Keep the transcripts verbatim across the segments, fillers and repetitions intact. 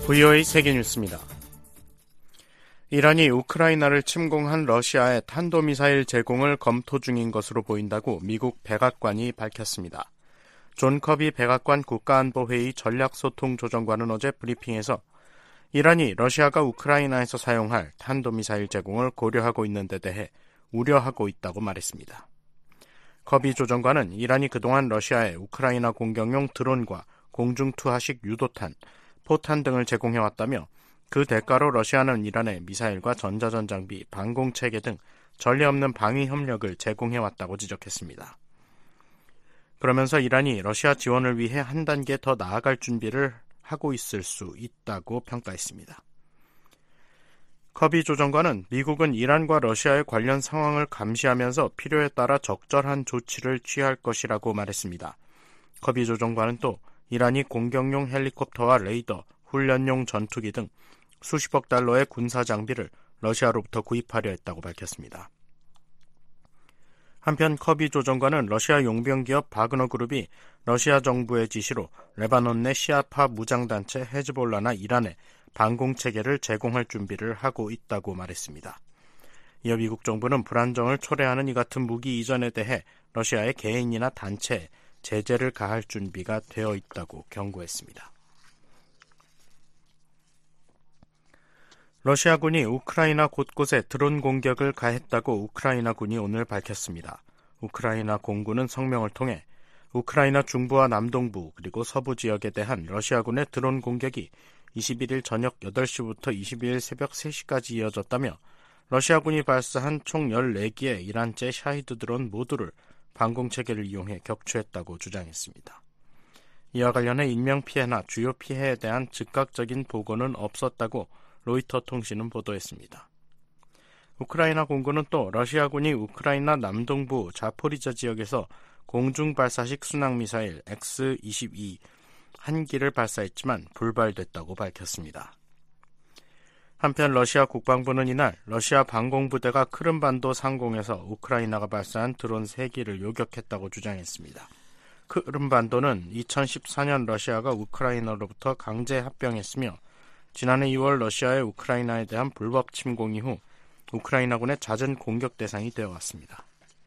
브이오에이 세계뉴스입니다. 이란이 우크라이나를 침공한 러시아의 탄도미사일 제공을 검토 중인 것으로 보인다고 미국 백악관이 밝혔습니다. 존 커비 백악관 국가안보회의 전략소통조정관은 어제 브리핑에서 이란이 러시아가 우크라이나에서 사용할 탄도미사일 제공을 고려하고 있는 데 대해 우려하고 있다고 말했습니다. 커비 조정관은 이란이 그동안 러시아에 우크라이나 공격용 드론과 공중투하식 유도탄, 포탄 등을 제공해왔다며 그 대가로 러시아는 이란에 미사일과 전자전장비, 방공체계 등 전례 없는 방위 협력을 제공해왔다고 지적했습니다. 그러면서 이란이 러시아 지원을 위해 한 단계 더 나아갈 준비를 하고 있을 수 있다고 평가했습니다. 커비 조정관은 미국은 이란과 러시아의 관련 상황을 감시하면서 필요에 따라 적절한 조치를 취할 것이라고 말했습니다. 커비 조정관은 또 이란이 공격용 헬리콥터와 레이더, 훈련용 전투기 등 수십억 달러의 군사 장비를 러시아로부터 구입하려 했다고 밝혔습니다. 한편 커비 조정관은 러시아 용병 기업 바그너 그룹이 러시아 정부의 지시로 레바논 내 시아파 무장단체 헤즈볼라나 이란에 방공체계를 제공할 준비를 하고 있다고 말했습니다. 이어 미국 정부는 불안정을 초래하는 이 같은 무기 이전에 대해 러시아의 개인이나 단체에 제재를 가할 준비가 되어 있다고 경고했습니다. 러시아군이 우크라이나 곳곳에 드론 공격을 가했다고 우크라이나군이 오늘 밝혔습니다. 우크라이나 공군은 성명을 통해 우크라이나 중부와 남동부 그리고 서부 지역에 대한 러시아군의 드론 공격이 이십일일 저녁 여덟 시부터 이십이일 새벽 세 시까지 이어졌다며 러시아군이 발사한 총 열네 기의 이란제 샤히드 드론 모두를 방공체계를 이용해 격추했다고 주장했습니다. 이와 관련해 인명피해나 주요 피해에 대한 즉각적인 보고는 없었다고 로이터 통신은 보도했습니다. 우크라이나 공군은 또 러시아군이 우크라이나 남동부 자포리자 지역에서 공중발사식 순항미사일 엑스 이십이 한 기를 발사했지만 불발됐다고 밝혔습니다. 한편 러시아 국방부는 이날 러시아 방공부대가 크림반도 상공에서 우크라이나가 발사한 드론 세 기를 요격했다고 주장했습니다. 크림반도는 이천십사년 러시아가 우크라이나로부터 강제 합병했으며 지난해 이월 러시아의 우크라이나에 대한 불법 침공 이후 우크라이나군의 잦은 공격 대상이 되어왔습니다.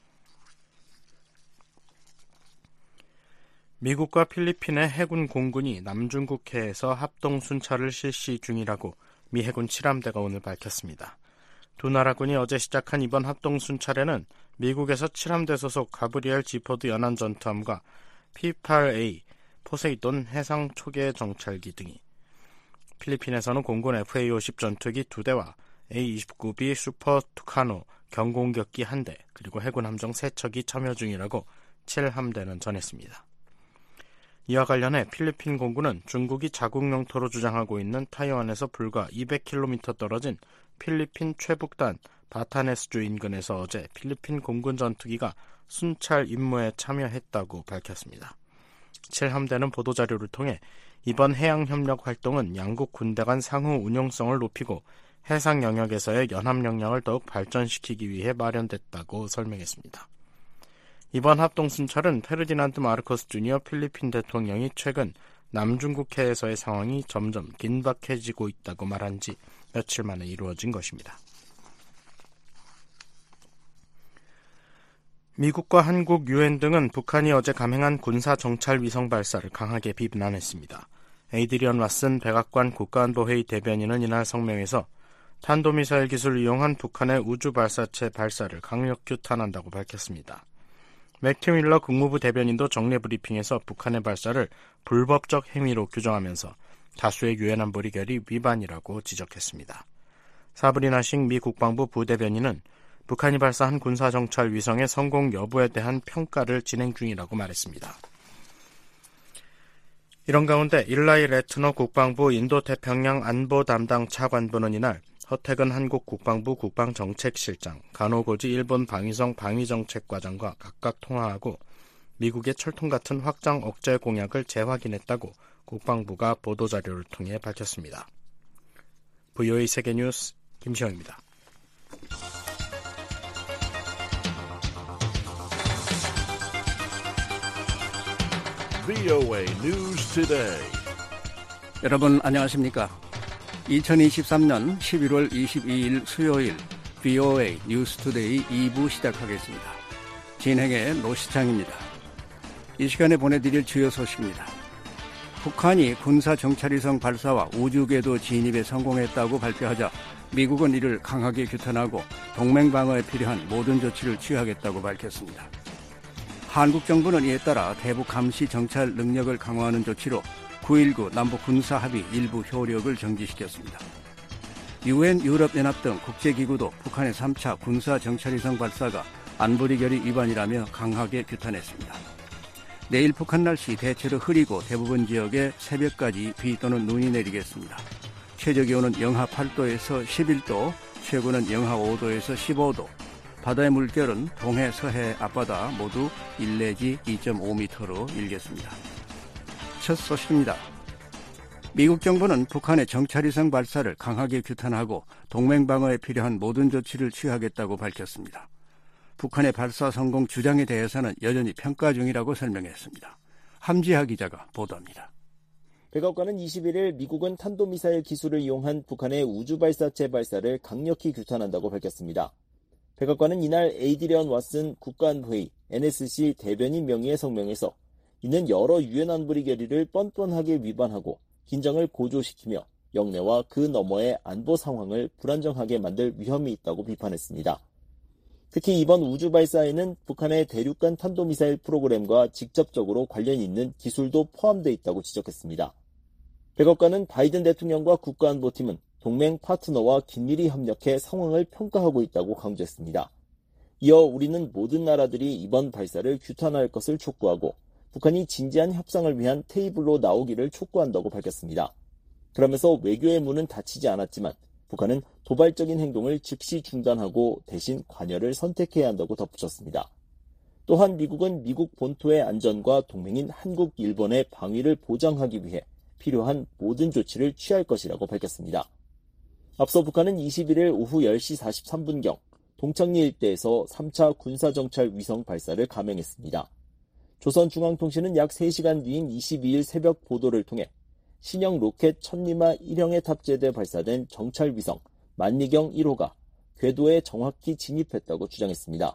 미국과 필리핀의 해군 공군이 남중국해에서 합동 순찰을 실시 중이라고 미 해군 칠함대가 오늘 밝혔습니다. 두 나라군이 어제 시작한 이번 합동 순찰에는 미국에서 칠함대 소속 가브리엘 지포드 연안 전투함과 피 팔 에이 포세이돈 해상 초계 정찰기 등이, 필리핀에서는 공군 에프에이 오십 전투기 두 대와 에이 이십구 비 슈퍼 투카노 경공격기 한 대 그리고 해군 함정 세 척이 참여 중이라고 칠함대는 전했습니다. 이와 관련해 필리핀 공군은 중국이 자국 영토로 주장하고 있는 타이완에서 불과 이백 킬로미터 떨어진 필리핀 최북단 바타네스주 인근에서 어제 필리핀 공군 전투기가 순찰 임무에 참여했다고 밝혔습니다. 칠함대는 보도자료를 통해 이번 해양협력 활동은 양국 군대 간 상호 운용성을 높이고 해상 영역에서의 연합 역량을 더욱 발전시키기 위해 마련됐다고 설명했습니다. 이번 합동순찰은 페르디난드 마르코스 주니어 필리핀 대통령이 최근 남중국해에서의 상황이 점점 긴박해지고 있다고 말한 지 며칠 만에 이루어진 것입니다. 미국과 한국, 유엔 등은 북한이 어제 감행한 군사 정찰 위성 발사를 강하게 비난했습니다. 에이드리언 왓슨 백악관 국가안보회의 대변인은 이날 성명에서 탄도미사일 기술을 이용한 북한의 우주발사체 발사를 강력 규탄한다고 밝혔습니다. 매튜 밀러 국무부 대변인도 정례 브리핑에서 북한의 발사를 불법적 행위로 규정하면서 다수의 유엔 안보리 결의 위반이라고 지적했습니다. 사브리나 싱 미 국방부 부대변인은 북한이 발사한 군사정찰 위성의 성공 여부에 대한 평가를 진행 중이라고 말했습니다. 이런 가운데 일라이 레트너 국방부 인도태평양 안보 담당 차관보는 이날 허태근 한국 국방부 국방정책실장, 가노고지 일본 방위성 방위정책과장과 각각 통화하고 미국의 철통 같은 확장 억제 공약을 재확인했다고 국방부가 보도자료를 통해 밝혔습니다. 브이오에이 세계뉴스 김시영입니다. 브이오에이 News Today. 여러분 안녕하십니까? 이천이십삼년 십일월 이십이일 수요일 브이오에이 뉴스투데이 이 부 시작하겠습니다. 진행의 노시창입니다. 이 시간에 보내드릴 주요 소식입니다. 북한이 군사정찰위성 발사와 우주궤도 진입에 성공했다고 발표하자 미국은 이를 강하게 규탄하고 동맹 방어에 필요한 모든 조치를 취하겠다고 밝혔습니다. 한국 정부는 이에 따라 대북 감시 정찰 능력을 강화하는 조치로 구일구 남북 군사합의 일부 효력을 정지시켰습니다. 유엔 유럽연합 등 국제기구도 북한의 삼 차 군사정찰위성 발사가 안보리 결의 위반이라며 강하게 규탄했습니다. 내일 북한 날씨 대체로 흐리고 대부분 지역에 새벽까지 비 또는 눈이 내리겠습니다. 최저기온은 영하 팔도에서 십일도, 최고는 영하 오도에서 십오도, 바다의 물결은 동해, 서해, 앞바다 모두 일 내지 이 점 오 미터로 일겠습니다. 첫 소식입니다. 미국 정부는 북한의 정찰위성 발사를 강하게 규탄하고 동맹 방어에 필요한 모든 조치를 취하겠다고 밝혔습니다. 북한의 발사 성공 주장에 대해서는 여전히 평가 중이라고 설명했습니다. 함지하 기자가 보도합니다. 백악관은 이십일일 미국은 탄도미사일 기술을 이용한 북한의 우주발사체 발사를 강력히 규탄한다고 밝혔습니다. 백악관은 이날 에이드리언 왓슨 국가안보회의 엔에스씨 대변인 명의의 성명에서 이는 여러 유엔 안보리 결의를 뻔뻔하게 위반하고 긴장을 고조시키며 영내와 그 너머의 안보 상황을 불안정하게 만들 위험이 있다고 비판했습니다. 특히 이번 우주 발사에는 북한의 대륙간 탄도미사일 프로그램과 직접적으로 관련이 있는 기술도 포함되어 있다고 지적했습니다. 백악관은 바이든 대통령과 국가안보팀은 동맹 파트너와 긴밀히 협력해 상황을 평가하고 있다고 강조했습니다. 이어 우리는 모든 나라들이 이번 발사를 규탄할 것을 촉구하고 북한이 진지한 협상을 위한 테이블로 나오기를 촉구한다고 밝혔습니다. 그러면서 외교의 문은 닫히지 않았지만 북한은 도발적인 행동을 즉시 중단하고 대신 관여를 선택해야 한다고 덧붙였습니다. 또한 미국은 미국 본토의 안전과 동맹인 한국, 일본의 방위를 보장하기 위해 필요한 모든 조치를 취할 것이라고 밝혔습니다. 앞서 북한은 이십일일 오후 열시 사십삼분경 동창리 일대에서 삼 차 군사정찰 위성 발사를 감행했습니다. 조선중앙통신은 약 세 시간 뒤인 이십이일 새벽 보도를 통해 신형 로켓 천리마 일형에 탑재돼 발사된 정찰위성 만리경 일호가 궤도에 정확히 진입했다고 주장했습니다.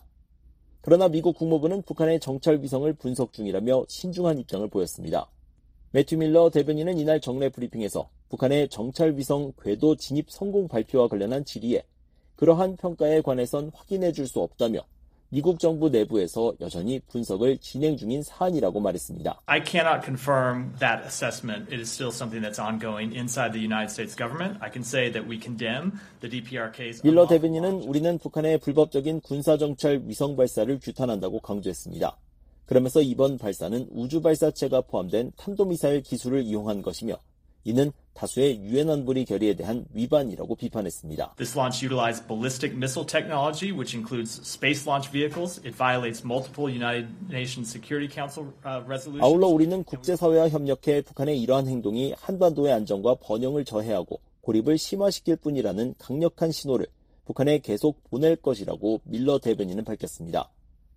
그러나 미국 국무부는 북한의 정찰위성을 분석 중이라며 신중한 입장을 보였습니다. 매튜 밀러 대변인은 이날 정례 브리핑에서 북한의 정찰위성 궤도 진입 성공 발표와 관련한 질의에 그러한 평가에 관해선 확인해 줄 수 없다며 미국 정부 내부에서 여전히 분석을 진행 중인 사안이라고 말했습니다. I cannot confirm that assessment. It is still something that's ongoing inside the United States government. I can say that we condemn the 디피아르케이's 밀러 대변인은 우리는 북한의 불법적인 군사정찰 위성 발사를 규탄한다고 강조했습니다. 그러면서 이번 발사는 우주 발사체가 포함된 탄도미사일 기술을 이용한 것이며 이는 다수의 유엔 안보리 결의에 대한 위반이라고 비판했습니다. This launch utilized ballistic missile technology, which includes space launch vehicles. It violates multiple United Nations Security Council uh, resolutions. 아울러 우리는 국제사회와 협력해 북한의 이러한 행동이 한반도의 안정과 번영을 저해하고 고립을 심화시킬 뿐이라는 강력한 신호를 북한에 계속 보낼 것이라고 밀러 대변인은 밝혔습니다.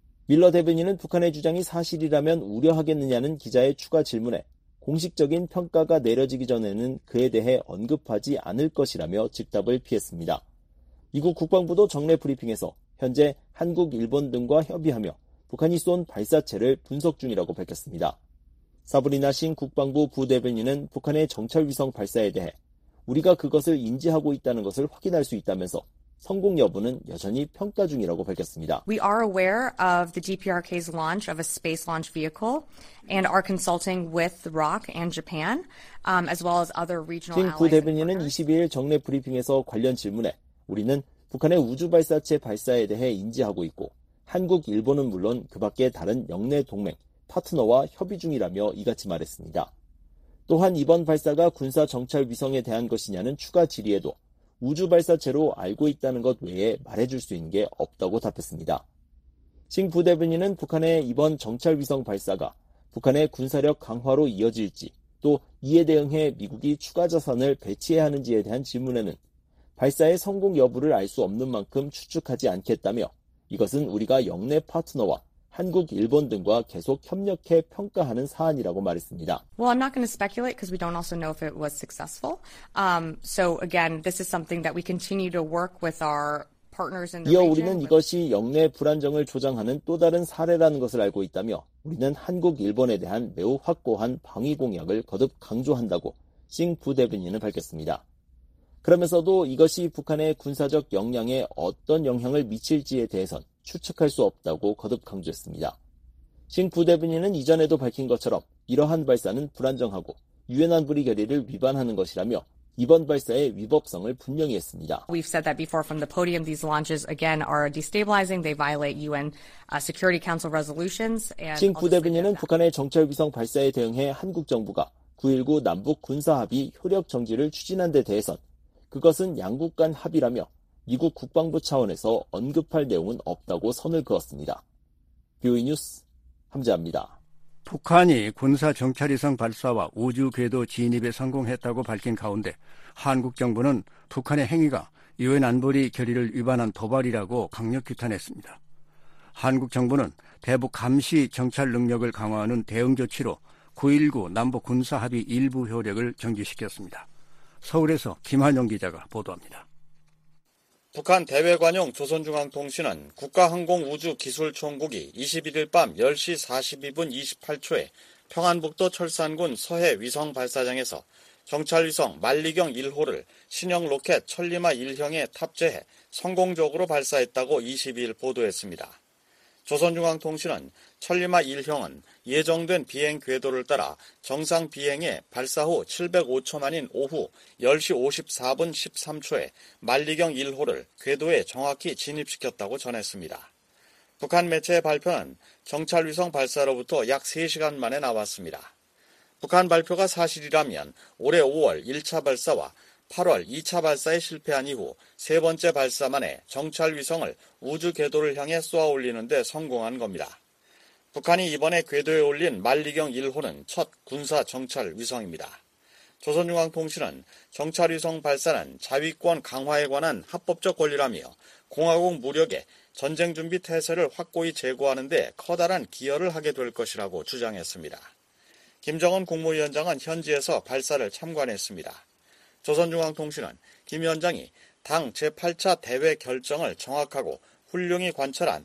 밀러 대변인은 북한의 주장이 사실이라면 우려하겠느냐는 기자의 추가 질문에 공식적인 평가가 내려지기 전에는 그에 대해 언급하지 않을 것이라며 즉답을 피했습니다. 미국 국방부도 정례 브리핑에서 현재 한국, 일본 등과 협의하며 북한이 쏜 발사체를 분석 중이라고 밝혔습니다. 사브리나 싱 국방부 부대변인은 북한의 정찰위성 발사에 대해 우리가 그것을 인지하고 있다는 것을 확인할 수 있다면서 성공 여부는 여전히 평가 중이라고 밝혔습니다. We are aware of the 디피아르케이's launch of a space launch vehicle and are consulting with the R O C and Japan, um, as well as other regional allies. 신 부대변인은 이십이일 정례 브리핑에서 관련 질문에 우리는 북한의 우주 발사체 발사에 대해 인지하고 있고 한국, 일본은 물론 그 밖의 다른 영내 동맹, 파트너와 협의 중이라며 이같이 말했습니다. 또한 이번 발사가 군사 정찰 위성에 대한 것이냐는 추가 질의에도 우주 발사체로 알고 있다는 것 외에 말해줄 수 있는 게 없다고 답했습니다. 싱 부대변인은 북한의 이번 정찰위성 발사가 북한의 군사력 강화로 이어질지 또 이에 대응해 미국이 추가 자산을 배치해야 하는지에 대한 질문에는 발사의 성공 여부를 알 수 없는 만큼 추측하지 않겠다며 이것은 우리가 영내 파트너와 한국, 일본 등과 계속 협력해 평가하는 사안이라고 말했습니다. Well, I'm not going to speculate because we don't also know if it was successful. Um, so again, this is something that we continue to work with our partners in the 이어 region. 우리는 이것이 영내 불안정을 조장하는 또 다른 사례라는 것을 알고 있다며 우리는 한국, 일본에 대한 매우 확고한 방위 공약을 거듭 강조한다고 싱 부대변인은 밝혔습니다. 그러면서도 이것이 북한의 군사적 역량에 어떤 영향을 미칠지에 대해선 추측할 수 없다고 거듭 강조했습니다. 싱 부대변인은 이전에도 밝힌 것처럼 이러한 발사는 불안정하고 유엔 안보리 결의를 위반하는 것이라며 이번 발사의 위법성을 분명히 했습니다. We've said that before from the podium. These launches, again, are destabilizing. They violate 유엔 uh, Security Council resolutions. And 싱 부대변인은 북한의 정찰 위성 발사에 대응해 한국 정부가 구일구 남북 군사합의 효력 정지를 추진한 데 대해선 그것은 양국 간 합의라며 미국 국방부 차원에서 언급할 내용은 없다고 선을 그었습니다. 비오이 뉴스 함재합니다. 북한이 군사 정찰위성 발사와 우주 궤도 진입에 성공했다고 밝힌 가운데 한국 정부는 북한의 행위가 유엔 안보리 결의를 위반한 도발이라고 강력 규탄했습니다. 한국 정부는 대북 감시 정찰 능력을 강화하는 대응 조치로 구일구 남북 군사합의 일부 효력을 정지시켰습니다. 서울에서 김한영 기자가 보도합니다. 북한 대외관용 조선중앙통신은 국가항공우주기술총국이 이십일일 밤 열 시 사십이 분 이십팔 초에 평안북도 철산군 서해 위성 발사장에서 정찰위성 만리경 일 호를 신형 로켓 천리마 일형에 탑재해 성공적으로 발사했다고 이십이일 보도했습니다. 조선중앙통신은 천리마 일형은 예정된 비행 궤도를 따라 정상 비행에 발사 후 칠백오 초 만인 오후 열 시 오십사 분 십삼 초에 만리경 일 호를 궤도에 정확히 진입시켰다고 전했습니다. 북한 매체의 발표는 정찰위성 발사로부터 약 세 시간 만에 나왔습니다. 북한 발표가 사실이라면 올해 오월 일 차 발사와 팔월 이 차 발사에 실패한 이후 세 번째 발사 만에 정찰 위성을 우주 궤도를 향해 쏘아 올리는 데 성공한 겁니다. 북한이 이번에 궤도에 올린 만리경 일 호는 첫 군사 정찰 위성입니다. 조선중앙통신은 정찰 위성 발사는 자위권 강화에 관한 합법적 권리라며 공화국 무력의 전쟁 준비 태세를 확고히 제고하는 데 커다란 기여를 하게 될 것이라고 주장했습니다. 김정은 국무위원장은 현지에서 발사를 참관했습니다. 조선중앙통신은 김 위원장이 당 제팔 차 대회 결정을 정확하고 훌륭히 관철한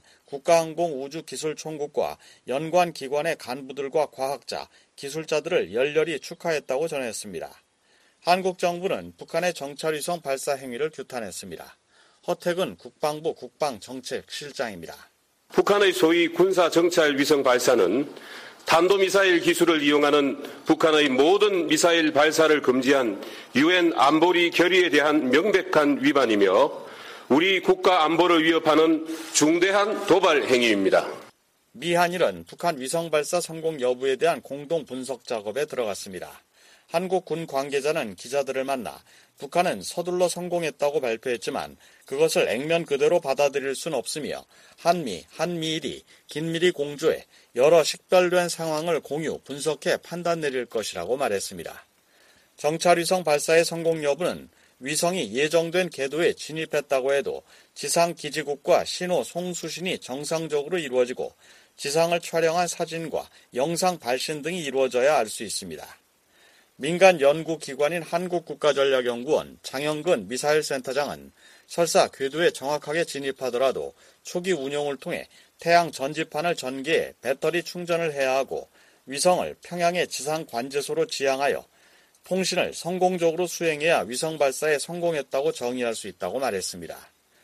국가항공우주기술총국과 연관 기관의 간부들과 과학자, 기술자들을 열렬히 축하했다고 전했습니다. 한국 정부는 북한의 정찰위성 발사 행위를 규탄했습니다. 허택은 국방부 국방정책실장입니다. 북한의 소위 군사정찰위성 발사는 탄도미사일 기술을 이용하는 북한의 모든 미사일 발사를 금지한 유엔 안보리 결의에 대한 명백한 위반이며 우리 국가 안보를 위협하는 중대한 도발 행위입니다. 미한일은 북한 위성 발사 성공 여부에 대한 공동 분석 작업에 들어갔습니다. 한국 군 관계자는 기자들을 만나 북한은 서둘러 성공했다고 발표했지만 그것을 액면 그대로 받아들일 수는 없으며 한미, 한미일이 긴밀히 공조해 여러 식별된 상황을 공유, 분석해 판단 내릴 것이라고 말했습니다. 정찰위성 발사의 성공 여부는 위성이 예정된 궤도에 진입했다고 해도 지상 기지국과 신호 송수신이 정상적으로 이루어지고 지상을 촬영한 사진과 영상 발신 등이 이루어져야 알 수 있습니다. 민간 연구기관인 한국국가전략연구원 장영근 미사일센터장은 설사 궤도에 정확하게 진입하더라도 초기 운용을 통해 태양 전지판을 전개해 배터리 충전을 해야 하고 위성을 평양의 지상 관제소로 지향하여 통신을 성공적으로 수행해야 위성 발사에 성공했다고 정의할 수 있다고 말했습니다.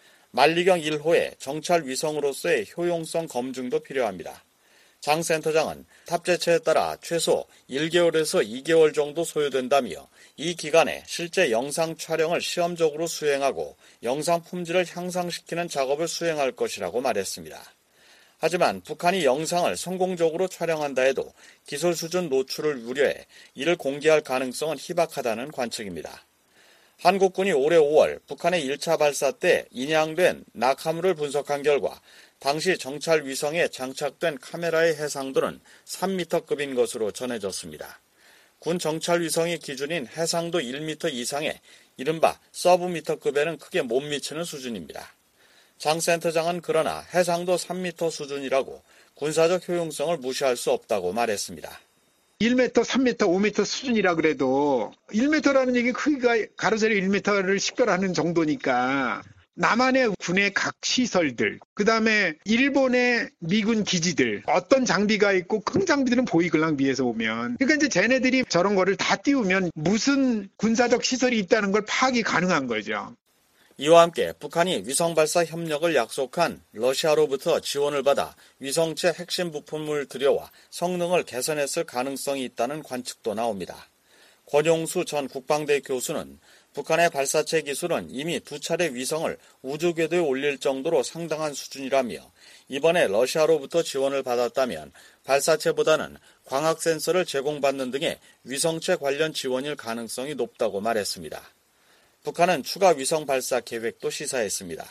만리경 일 호의 정찰 위성으로서의 효용성 검증도 필요합니다. 장 센터장은 탑재체에 따라 최소 일 개월에서 이 개월 정도 소요된다며 이 기간에 실제 영상 촬영을 시험적으로 수행하고 영상 품질을 향상시키는 작업을 수행할 것이라고 말했습니다. 하지만 북한이 영상을 성공적으로 촬영한다 해도 기술 수준 노출을 우려해 이를 공개할 가능성은 희박하다는 관측입니다. 한국군이 올해 오월 북한의 일 차 발사 때 인양된 낙하물을 분석한 결과 당시 정찰 위성에 장착된 카메라의 해상도는 삼 미터급인 것으로 전해졌습니다. 군 정찰 위성의 기준인 해상도 일 미터 이상의 이른바 서브미터급에는 크게 못 미치는 수준입니다. 장 센터장은 그러나 해상도 삼 미터 수준이라고 군사적 효용성을 무시할 수 없다고 말했습니다. 일 미터, 삼 미터, 오 미터 수준이라 그래도 일 미터라는 얘기 크기가 가로세로 일 미터를 식별하는 정도니까 남한의 군의 각 시설들, 그 다음에 일본의 미군 기지들, 어떤 장비가 있고 큰 장비들은 보이글랑 위에서 보면. 그러니까 이제 쟤네들이 저런 거를 다 띄우면 무슨 군사적 시설이 있다는 걸 파악이 가능한 거죠. 이와 함께 북한이 위성 발사 협력을 약속한 러시아로부터 지원을 받아 위성체 핵심 부품을 들여와 성능을 개선했을 가능성이 있다는 관측도 나옵니다. 권용수 전 국방대 교수는 북한의 발사체 기술은 이미 두 차례 위성을 우주 궤도에 올릴 정도로 상당한 수준이라며 이번에 러시아로부터 지원을 받았다면 발사체보다는 광학 센서를 제공받는 등의 위성체 관련 지원일 가능성이 높다고 말했습니다. 북한은 추가 위성 발사 계획도 시사했습니다.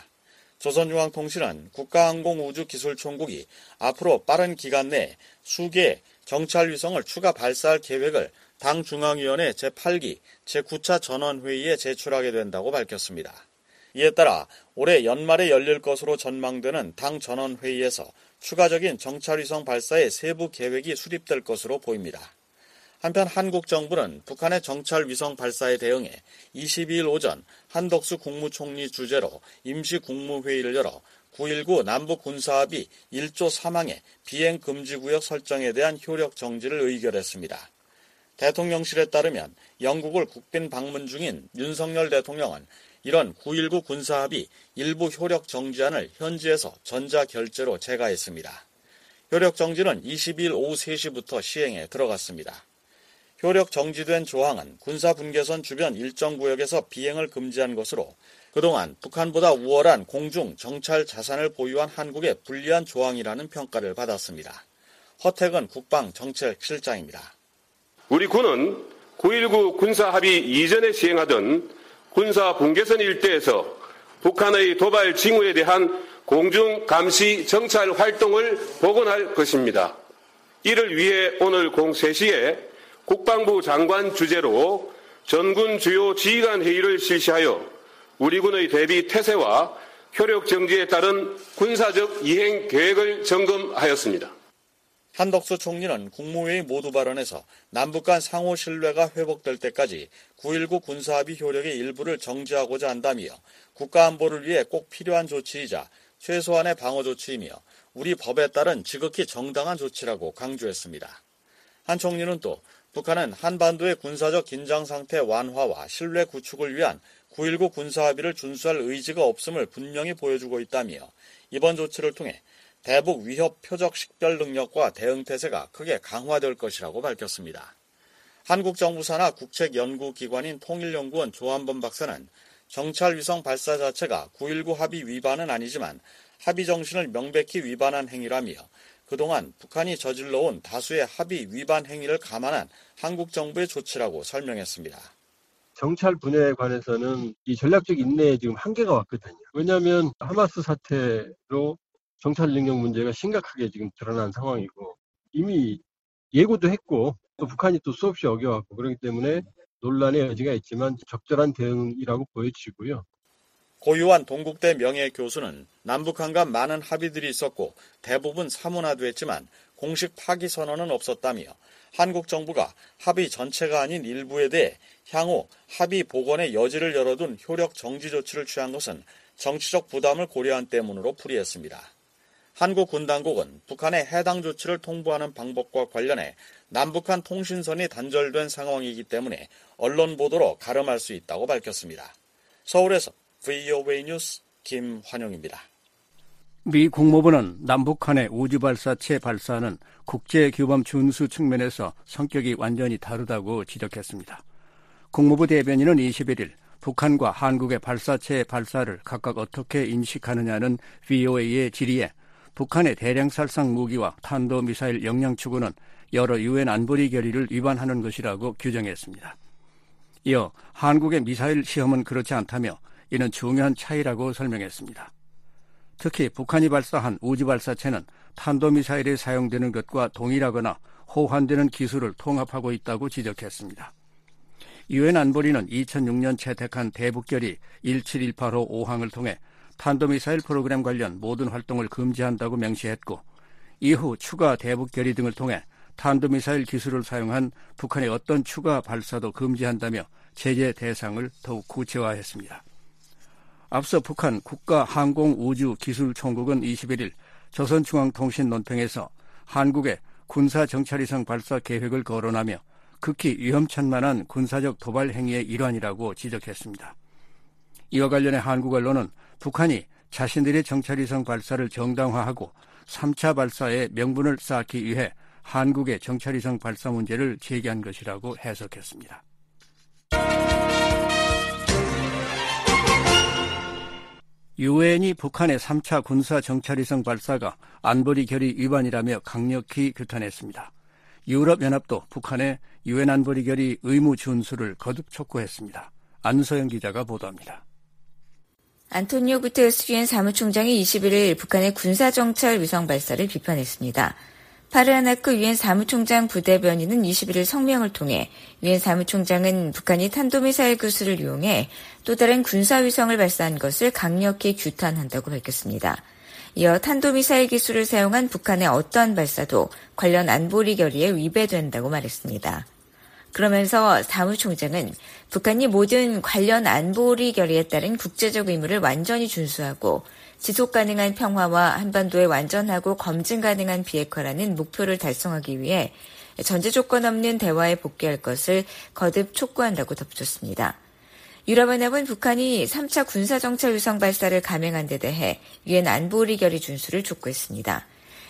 조선중앙통신은 국가항공우주기술총국이 앞으로 빠른 기간 내에 수개의 정찰 위성을 추가 발사할 계획을 당 중앙위원회 제팔 기 제구 차 전원회의에 제출하게 된다고 밝혔습니다. 이에 따라 올해 연말에 열릴 것으로 전망되는 당 전원회의에서 추가적인 정찰위성 발사의 세부 계획이 수립될 것으로 보입니다. 한편 한국 정부는 북한의 정찰 위성 발사에 대응해 이십이 일 오전 한덕수 국무총리 주재로 임시 국무회의를 열어 구일구 남북 군사합의 일 조 삼 항의 비행 금지 구역 설정에 대한 효력 정지를 의결했습니다. 대통령실에 따르면 영국을 국빈 방문 중인 윤석열 대통령은 이런 구일구 군사합의 일부 효력 정지안을 현지에서 전자결제로 제가했습니다. 효력 정지는 이십이 일 오후 세 시부터 시행에 들어갔습니다. 효력 정지된 조항은 군사분계선 주변 일정 구역에서 비행을 금지한 것으로 그동안 북한보다 우월한 공중 정찰 자산을 보유한 한국에 불리한 조항이라는 평가를 받았습니다. 허택은 국방정책실장입니다. 우리 군은 구일구 군사합의 이전에 시행하던 군사분계선 일대에서 북한의 도발 징후에 대한 공중 감시 정찰 활동을 복원할 것입니다. 이를 위해 오늘 공세 시에 국방부 장관 주재로 전군 주요 지휘관 회의를 실시하여 우리 군의 대비 태세와 효력 정지에 따른 군사적 이행 계획을 점검하였습니다. 한덕수 총리는 국무회의 모두 발언에서 남북 간 상호 신뢰가 회복될 때까지 구일구 군사합의 효력의 일부를 정지하고자 한다며 국가안보를 위해 꼭 필요한 조치이자 최소한의 방어 조치이며 우리 법에 따른 지극히 정당한 조치라고 강조했습니다. 한 총리는 또 북한은 한반도의 군사적 긴장 상태 완화와 신뢰 구축을 위한 구일구 군사합의를 준수할 의지가 없음을 분명히 보여주고 있다며 이번 조치를 통해 대북 위협 표적 식별 능력과 대응 태세가 크게 강화될 것이라고 밝혔습니다. 한국 정부 산하 국책연구기관인 통일연구원 조한범 박사는 정찰 위성 발사 자체가 구일구 합의 위반은 아니지만 합의 정신을 명백히 위반한 행위라며 그동안 북한이 저질러온 다수의 합의 위반 행위를 감안한 한국 정부의 조치라고 설명했습니다. 정찰 분야에 관해서는 이 전략적 인내에 지금 한계가 왔거든요. 왜냐하면 하마스 사태로 정찰 능력 문제가 심각하게 지금 드러난 상황이고 이미 예고도 했고 또 북한이 또 수없이 어겨왔고 그렇기 때문에 논란의 여지가 있지만 적절한 대응이라고 보여지고요. 고유한 동국대 명예교수는 남북한 간 많은 합의들이 있었고 대부분 사문화됐지만 공식 파기 선언은 없었다며 한국 정부가 합의 전체가 아닌 일부에 대해 향후 합의 복원의 여지를 열어둔 효력 정지 조치를 취한 것은 정치적 부담을 고려한 때문으로 풀이했습니다. 한국 군당국은 북한의 해당 조치를 통보하는 방법과 관련해 남북한 통신선이 단절된 상황이기 때문에 언론 보도로 가름할 수 있다고 밝혔습니다. 서울에서 브이오에이 뉴스 김환영입니다. 미 국무부는 남북한의 우주발사체 발사는 국제규범 준수 측면에서 성격이 완전히 다르다고 지적했습니다. 국무부 대변인은 이십일 일 북한과 한국의 발사체 발사를 각각 어떻게 인식하느냐는 브이오에이의 질의에 북한의 대량살상 무기와 탄도미사일 역량 추구는 여러 유엔 안보리 결의를 위반하는 것이라고 규정했습니다. 이어 한국의 미사일 시험은 그렇지 않다며 이는 중요한 차이라고 설명했습니다. 특히 북한이 발사한 우주발사체는 탄도미사일에 사용되는 것과 동일하거나 호환되는 기술을 통합하고 있다고 지적했습니다. 유엔 안보리는 이천육 년 채택한 대북결의 일칠일팔호 오 항을 통해 탄도미사일 프로그램 관련 모든 활동을 금지한다고 명시했고 이후 추가 대북 결의 등을 통해 탄도미사일 기술을 사용한 북한의 어떤 추가 발사도 금지한다며 제재 대상을 더욱 구체화했습니다. 앞서 북한 국가항공우주기술총국은 이십일일 조선중앙통신 논평에서 한국의 군사정찰위성 발사 계획을 거론하며 극히 위험천만한 군사적 도발 행위의 일환이라고 지적했습니다. 이와 관련해 한국 언론은 북한이 자신들의 정찰위성 발사를 정당화하고 삼 차 발사의 명분을 쌓기 위해 한국의 정찰위성 발사 문제를 제기한 것이라고 해석했습니다. 유엔이 북한의 삼 차 군사 정찰위성 발사가 안보리 결의 위반이라며 강력히 규탄했습니다. 유럽연합도 북한의 유엔 안보리 결의 의무 준수를 거듭 촉구했습니다. 안소영 기자가 보도합니다. 안토니오 구테레스 유엔 사무총장이 이십일일 북한의 군사정찰 위성 발사를 비판했습니다. 파르아나크 유엔 사무총장 부대변인은 이십일일 성명을 통해 유엔 사무총장은 북한이 탄도미사일 기술을 이용해 또 다른 군사위성을 발사한 것을 강력히 규탄한다고 밝혔습니다. 이어 탄도미사일 기술을 사용한 북한의 어떠한 발사도 관련 안보리 결의에 위배된다고 말했습니다. 그러면서 사무총장은 북한이 모든 관련 안보리 결의에 따른 국제적 의무를 완전히 준수하고 지속 가능한 평화와 한반도의 완전하고 검증 가능한 비핵화라는 목표를 달성하기 위해 전제 조건 없는 대화에 복귀할 것을 거듭 촉구한다고 덧붙였습니다. 유럽연합은 북한이 삼 차 군사정찰 위성 발사를 감행한 데 대해 유엔 안보리 결의 준수를 촉구했습니다.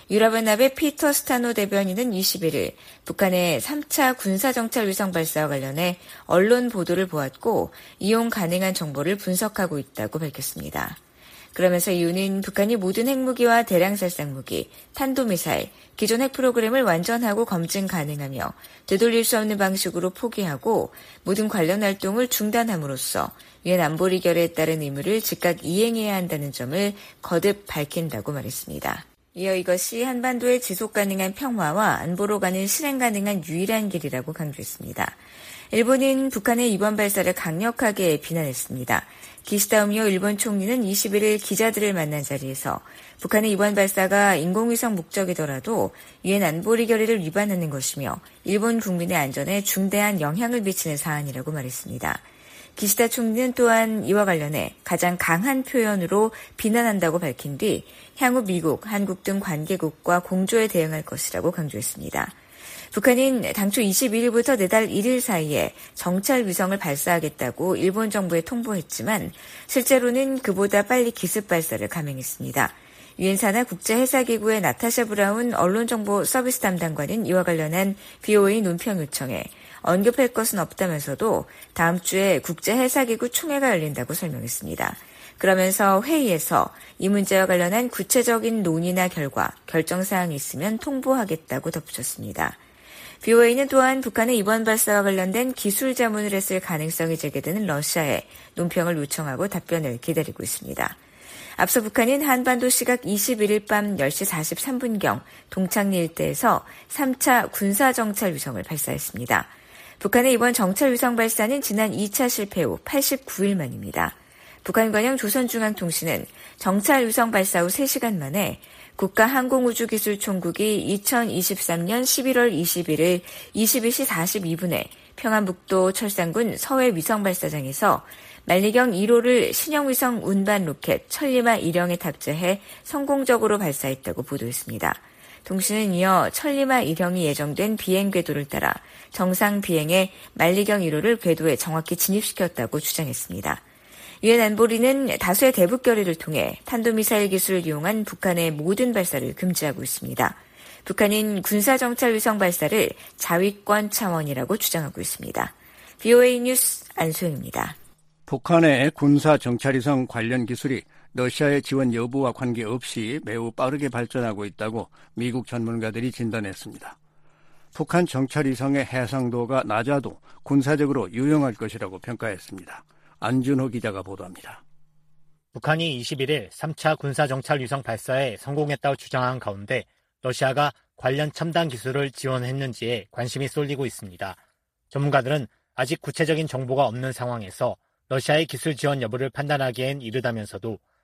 유럽연합의 피터 스타노 대변인은 이십일일 북한의 삼 차 군사정찰 위성 발사와 관련해 언론 보도를 보았고 이용 가능한 정보를 분석하고 있다고 밝혔습니다. 그러면서 이유는 북한이 모든 핵무기와 대량살상무기, 탄도미사일, 기존 핵 프로그램을 완전하고 검증 가능하며 되돌릴 수 없는 방식으로 포기하고 모든 관련 활동을 중단함으로써 유엔 안보리 결의에 따른 의무를 즉각 이행해야 한다는 점을 거듭 밝힌다고 말했습니다. 이어 이것이 한반도의 지속 가능한 평화와 안보로 가는 실행 가능한 유일한 길이라고 강조했습니다. 일본은 북한의 이번 발사를 강력하게 비난했습니다. 기시다 우미오 일본 총리는 이십일일 기자들을 만난 자리에서 북한의 이번 발사가 인공위성 목적이더라도 유엔 안보리 결의를 위반하는 것이며 일본 국민의 안전에 중대한 영향을 미치는 사안이라고 말했습니다. 기시다 총리는 또한 이와 관련해 가장 강한 표현으로 비난한다고 밝힌 뒤 향후 미국, 한국 등 관계국과 공조에 대응할 것이라고 강조했습니다. 북한은 당초 이십일일부터 내달 일일 사이에 정찰 위성을 발사하겠다고 일본 정부에 통보했지만 실제로는 그보다 빨리 기습 발사를 감행했습니다. 유엔 산하 국제해사기구의 나타샤 브라운 언론정보 서비스 담당관은 이와 관련한 브이오에이 논평 요청에 언급할 것은 없다면서도 다음 주에 국제해사기구 총회가 열린다고 설명했습니다. 그러면서 회의에서 이 문제와 관련한 구체적인 논의나 결과, 결정사항이 있으면 통보하겠다고 덧붙였습니다. 브이오에이는 또한 북한의 이번 발사와 관련된 기술 자문을 했을 가능성이 제기되는 러시아에 논평을 요청하고 답변을 기다리고 있습니다. 앞서 북한은 한반도 시각 이십일일 밤 열 시 사십삼 분경 동창리 일대에서 삼 차 군사정찰 위성을 발사했습니다. 북한의 이번 정찰 위성 발사는 지난 이 차 실패 후 팔십구 일 만입니다. 북한 관영 조선중앙통신은 정찰 위성 발사 후 세 시간 만에 국가항공우주기술총국이 이천이십삼년 십일월 이십일일 이십이 시 사십이 분에 평안북도 철산군 서해 위성발사장에서 만리경 일 호를 신형위성 운반 로켓 천리마 일형에 탑재해 성공적으로 발사했다고 보도했습니다. 통신은 이어 천리마 일형이 예정된 비행 궤도를 따라 정상 비행해 만리경 일 호를 궤도에 정확히 진입시켰다고 주장했습니다. 유엔 안보리는 다수의 대북 결의를 통해 탄도미사일 기술을 이용한 북한의 모든 발사를 금지하고 있습니다. 북한은 군사정찰 위성 발사를 자위권 차원이라고 주장하고 있습니다. 브이오에이 뉴스 안소영입니다. 북한의 군사정찰위성 관련 기술이 러시아의 지원 여부와 관계없이 매우 빠르게 발전하고 있다고 미국 전문가들이 진단했습니다. 북한 정찰위성의 해상도가 낮아도 군사적으로 유용할 것이라고 평가했습니다. 안준호 기자가 보도합니다. 북한이 이십일일 삼 차 군사정찰 위성 발사에 성공했다고 주장한 가운데 러시아가 관련 첨단 기술을 지원했는지에 관심이 쏠리고 있습니다. 전문가들은 아직 구체적인 정보가 없는 상황에서 러시아의 기술 지원 여부를 판단하기엔 이르다면서도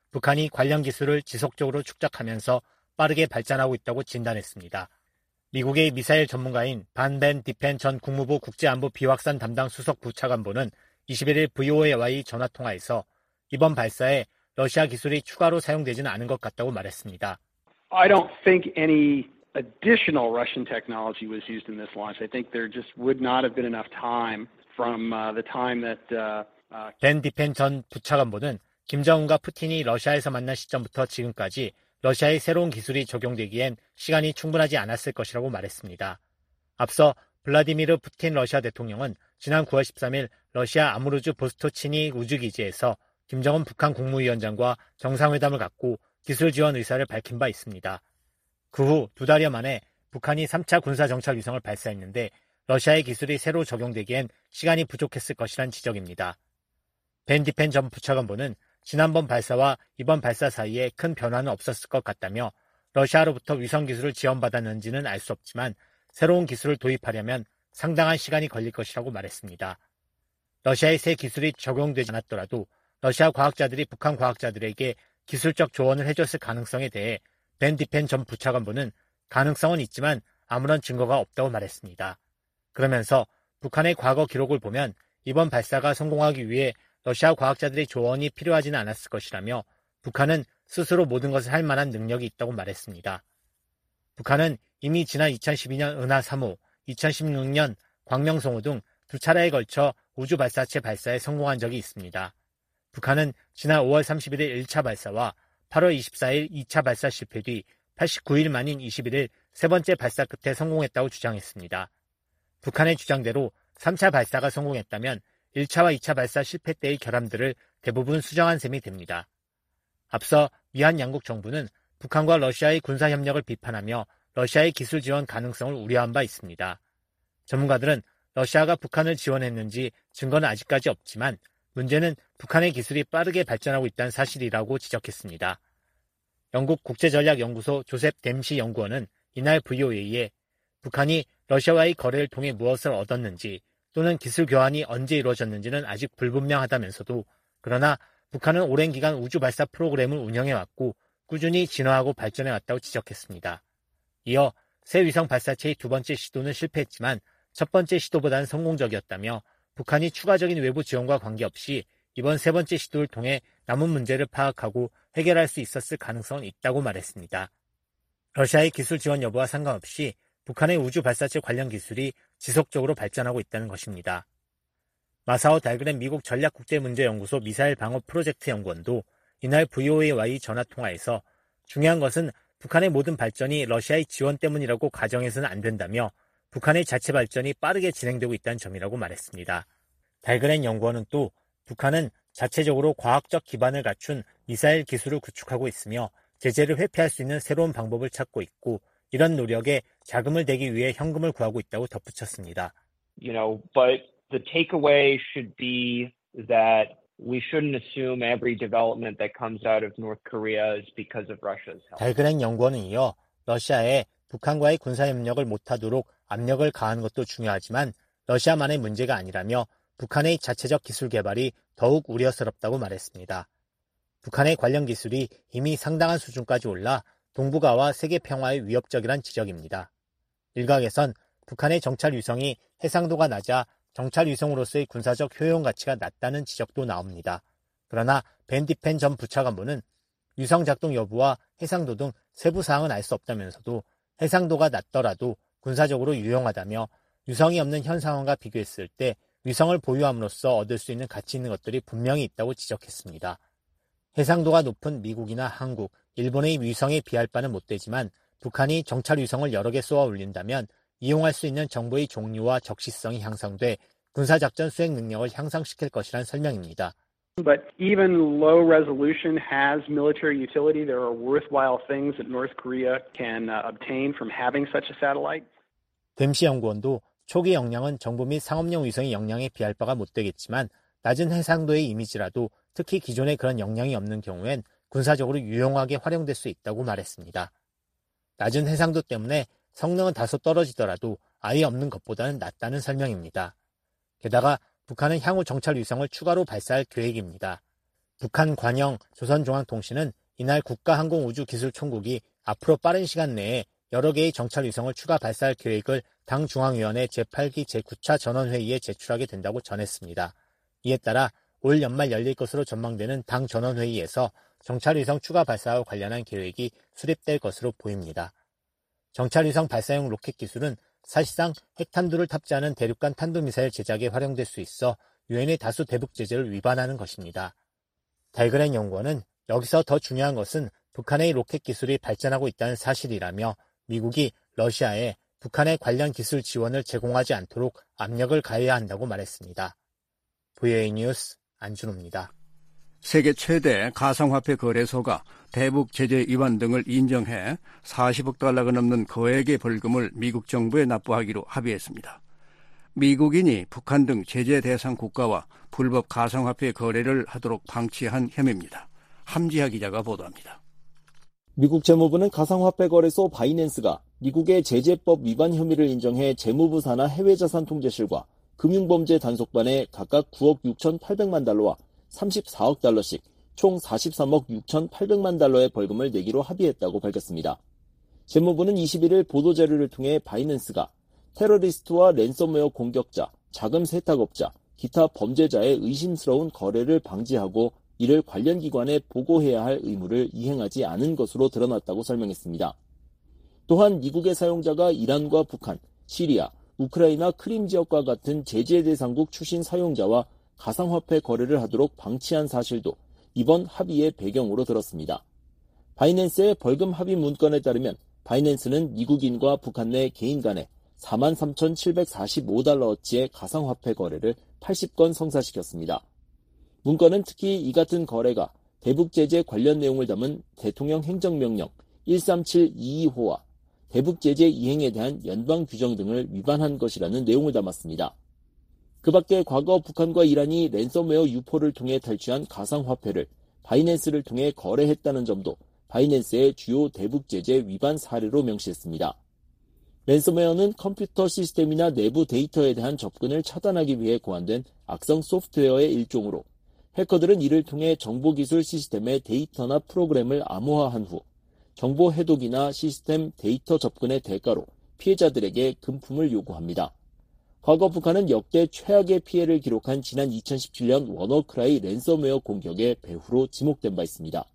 북한이 관련 기술을 지속적으로 축적하면서 빠르게 발전하고 있다고 진단했습니다. 미국의 미사일 전문가인 반 벤 디펜 전 국무부 국제안보 비확산 담당 수석 부차관보는 이십일일 브이오에이와의 전화통화에서 이번 발사에 러시아 기술이 추가로 사용되지는 않은 것 같다고 말했습니다. I don't think any additional Russian technology was used in this launch. I think there just would not have been enough time from uh, the time that uh, uh... 벤 디펜 전 부차관보는 김정은과 푸틴이 러시아에서 만난 시점부터 지금까지 러시아의 새로운 기술이 적용되기엔 시간이 충분하지 않았을 것이라고 말했습니다. 앞서 블라디미르 푸틴 러시아 대통령은 지난 구월 십삼일 러시아 아무르주 보스토치니 우주기지에서 김정은 북한 국무위원장과 정상회담을 갖고 기술 지원 의사를 밝힌 바 있습니다. 그 후 두 달여 만에 북한이 삼 차 군사정찰 위성을 발사했는데 러시아의 기술이 새로 적용되기엔 시간이 부족했을 것이란 지적입니다. 벤 디펜 전 부차관보는 지난번 발사와 이번 발사 사이에 큰 변화는 없었을 것 같다며 러시아로부터 위성 기술을 지원받았는지는 알 수 없지만 새로운 기술을 도입하려면 상당한 시간이 걸릴 것이라고 말했습니다. 러시아의 새 기술이 적용되지 않았더라도 러시아 과학자들이 북한 과학자들에게 기술적 조언을 해줬을 가능성에 대해 벤 디펜 전 부차관보는 가능성은 있지만 아무런 증거가 없다고 말했습니다. 그러면서 북한의 과거 기록을 보면 이번 발사가 성공하기 위해 러시아 과학자들의 조언이 필요하지는 않았을 것이라며 북한은 스스로 모든 것을 할 만한 능력이 있다고 말했습니다. 북한은 이미 지난 이천십이년 은하 삼 호, 이천십육년 광명성호 등 두 차례에 걸쳐 우주 발사체 발사에 성공한 적이 있습니다. 북한은 지난 오월 삼십일일 일 차 발사와 팔월 이십사일 이 차 발사 실패 뒤 팔십구일 만인 이십일일 세 번째 발사 끝에 성공했다고 주장했습니다. 북한의 주장대로 삼 차 발사가 성공했다면 일 차와 이 차 발사 실패 때의 결함들을 대부분 수정한 셈이 됩니다. 앞서 미한 양국 정부는 북한과 러시아의 군사협력을 비판하며 러시아의 기술 지원 가능성을 우려한 바 있습니다. 전문가들은 러시아가 북한을 지원했는지 증거는 아직까지 없지만 문제는 북한의 기술이 빠르게 발전하고 있다는 사실이라고 지적했습니다. 영국 국제전략연구소 조셉 댐시 연구원은 이날 브이오에이에 북한이 러시아와의 거래를 통해 무엇을 얻었는지 또는 기술 교환이 언제 이루어졌는지는 아직 불분명하다면서도 그러나 북한은 오랜 기간 우주 발사 프로그램을 운영해왔고 꾸준히 진화하고 발전해왔다고 지적했습니다. 이어 새 위성 발사체의 두 번째 시도는 실패했지만 첫 번째 시도보다는 성공적이었다며 북한이 추가적인 외부 지원과 관계없이 이번 세 번째 시도를 통해 남은 문제를 파악하고 해결할 수 있었을 가능성은 있다고 말했습니다. 러시아의 기술 지원 여부와 상관없이 북한의 우주 발사체 관련 기술이 지속적으로 발전하고 있다는 것입니다. 마사오 달그렌 미국 전략국제문제연구소 미사일 방어 프로젝트 연구원도 이날 브이오에이와의 전화통화에서 중요한 것은 북한의 모든 발전이 러시아의 지원 때문이라고 가정해서는 안 된다며 북한의 자체 발전이 빠르게 진행되고 있다는 점이라고 말했습니다. 달그렌 연구원은 또 북한은 자체적으로 과학적 기반을 갖춘 미사일 기술을 구축하고 있으며 제재를 회피할 수 있는 새로운 방법을 찾고 있고 이런 노력에 자금을 대기 위해 현금을 구하고 있다고 덧붙였습니다. You know, but the takeaway should be that we shouldn't assume every development that comes out of North Korea is because of Russia's help. 달그렌 연구원은 이어 러시아에 북한과의 군사협력을 못하도록 압력을 가한 것도 중요하지만 러시아만의 문제가 아니라며 북한의 자체적 기술 개발이 더욱 우려스럽다고 말했습니다. 북한의 관련 기술이 이미 상당한 수준까지 올라 동북아와 세계 평화에 위협적이란 지적입니다. 일각에선 북한의 정찰 위성이 해상도가 낮아 정찰 위성으로서의 군사적 효용 가치가 낮다는 지적도 나옵니다. 그러나 벤 디펜 전 부차관보는 위성 작동 여부와 해상도 등 세부 사항은 알 수 없다면서도 해상도가 낮더라도 군사적으로 유용하다며 위성이 없는 현 상황과 비교했을 때 위성을 보유함으로써 얻을 수 있는 가치 있는 것들이 분명히 있다고 지적했습니다. 해상도가 높은 미국이나 한국, 일본의 위성에 비할 바는 못되지만 북한이 정찰 위성을 여러 개 쏘아 올린다면 이용할 수 있는 정보의 종류와 적시성이 향상돼 군사작전 수행 능력을 향상시킬 것이란 설명입니다. But even low resolution has military utility. There are worthwhile things that North Korea can uh, obtain from having such a satellite. 댐시 연구원도 초기 역량은 정보 및 상업용 위성의 역량에 비할 바가 못되겠지만 낮은 해상도의 이미지라도 특히 기존에 그런 역량이 없는 경우엔 군사적으로 유용하게 활용될 수 있다고 말했습니다. 낮은 해상도 때문에 성능은 다소 떨어지더라도 아예 없는 것보다는 낫다는 설명입니다. 게다가 북한은 향후 정찰 위성을 추가로 발사할 계획입니다. 북한 관영 조선중앙통신은 이날 국가항공우주기술총국이 앞으로 빠른 시간 내에 여러 개의 정찰 위성을 추가 발사할 계획을 당 중앙위원회 제팔 기 제구 차 전원회의에 제출하게 된다고 전했습니다. 이에 따라 올 연말 열릴 것으로 전망되는 당 전원회의에서 정찰위성 추가 발사와 관련한 계획이 수립될 것으로 보입니다. 정찰위성 발사용 로켓 기술은 사실상 핵탄두를 탑재하는 대륙간 탄도미사일 제작에 활용될 수 있어 유엔의 다수 대북 제재를 위반하는 것입니다. 달그렌 연구원은 여기서 더 중요한 것은 북한의 로켓 기술이 발전하고 있다는 사실이라며 미국이 러시아에 북한의 관련 기술 지원을 제공하지 않도록 압력을 가해야 한다고 말했습니다. 브이오에이 뉴스 안준호입니다. 세계 최대 가상화폐 거래소가 대북 제재 위반 등을 인정해 사십억 달러가 넘는 거액의 벌금을 미국 정부에 납부하기로 합의했습니다. 미국인이 북한 등 제재 대상 국가와 불법 가상화폐 거래를 하도록 방치한 혐의입니다. 함지하 기자가 보도합니다. 미국 재무부는 가상화폐 거래소 바이낸스가 미국의 제재법 위반 혐의를 인정해 재무부 산하 해외자산 통제실과 금융범죄 단속반에 각각 구억 육천팔백만 달러와 삼십사억 달러씩 총 사십삼억 육천팔백만 달러의 벌금을 내기로 합의했다고 밝혔습니다. 재무부는 이십일일 보도자료를 통해 바이낸스가 테러리스트와 랜섬웨어 공격자, 자금 세탁업자, 기타 범죄자의 의심스러운 거래를 방지하고 이를 관련 기관에 보고해야 할 의무를 이행하지 않은 것으로 드러났다고 설명했습니다. 또한 미국의 사용자가 이란과 북한, 시리아, 우크라이나 크림 지역과 같은 제재 대상국 출신 사용자와 가상화폐 거래를 하도록 방치한 사실도 이번 합의의 배경으로 들었습니다. 바이낸스의 벌금 합의 문건에 따르면 바이낸스는 미국인과 북한 내 개인 간에 사만 삼천칠백사십오 달러어치의 가상화폐 거래를 팔십 건 성사시켰습니다. 문건은 특히 이 같은 거래가 대북 제재 관련 내용을 담은 대통령 행정명령 일삼칠이이 호와 대북 제재 이행에 대한 연방 규정 등을 위반한 것이라는 내용을 담았습니다. 그 밖에 과거 북한과 이란이 랜섬웨어 유포를 통해 탈취한 가상화폐를 바이낸스를 통해 거래했다는 점도 바이낸스의 주요 대북 제재 위반 사례로 명시했습니다. 랜섬웨어는 컴퓨터 시스템이나 내부 데이터에 대한 접근을 차단하기 위해 고안된 악성 소프트웨어의 일종으로 해커들은 이를 통해 정보기술 시스템의 데이터나 프로그램을 암호화한 후 정보 해독이나 시스템 데이터 접근의 대가로 피해자들에게 금품을 요구합니다. 과거 북한은 역대 최악의 피해를 기록한 지난 이천십칠 년 워너크라이 랜섬웨어 공격의 배후로 지목된 바 있습니다.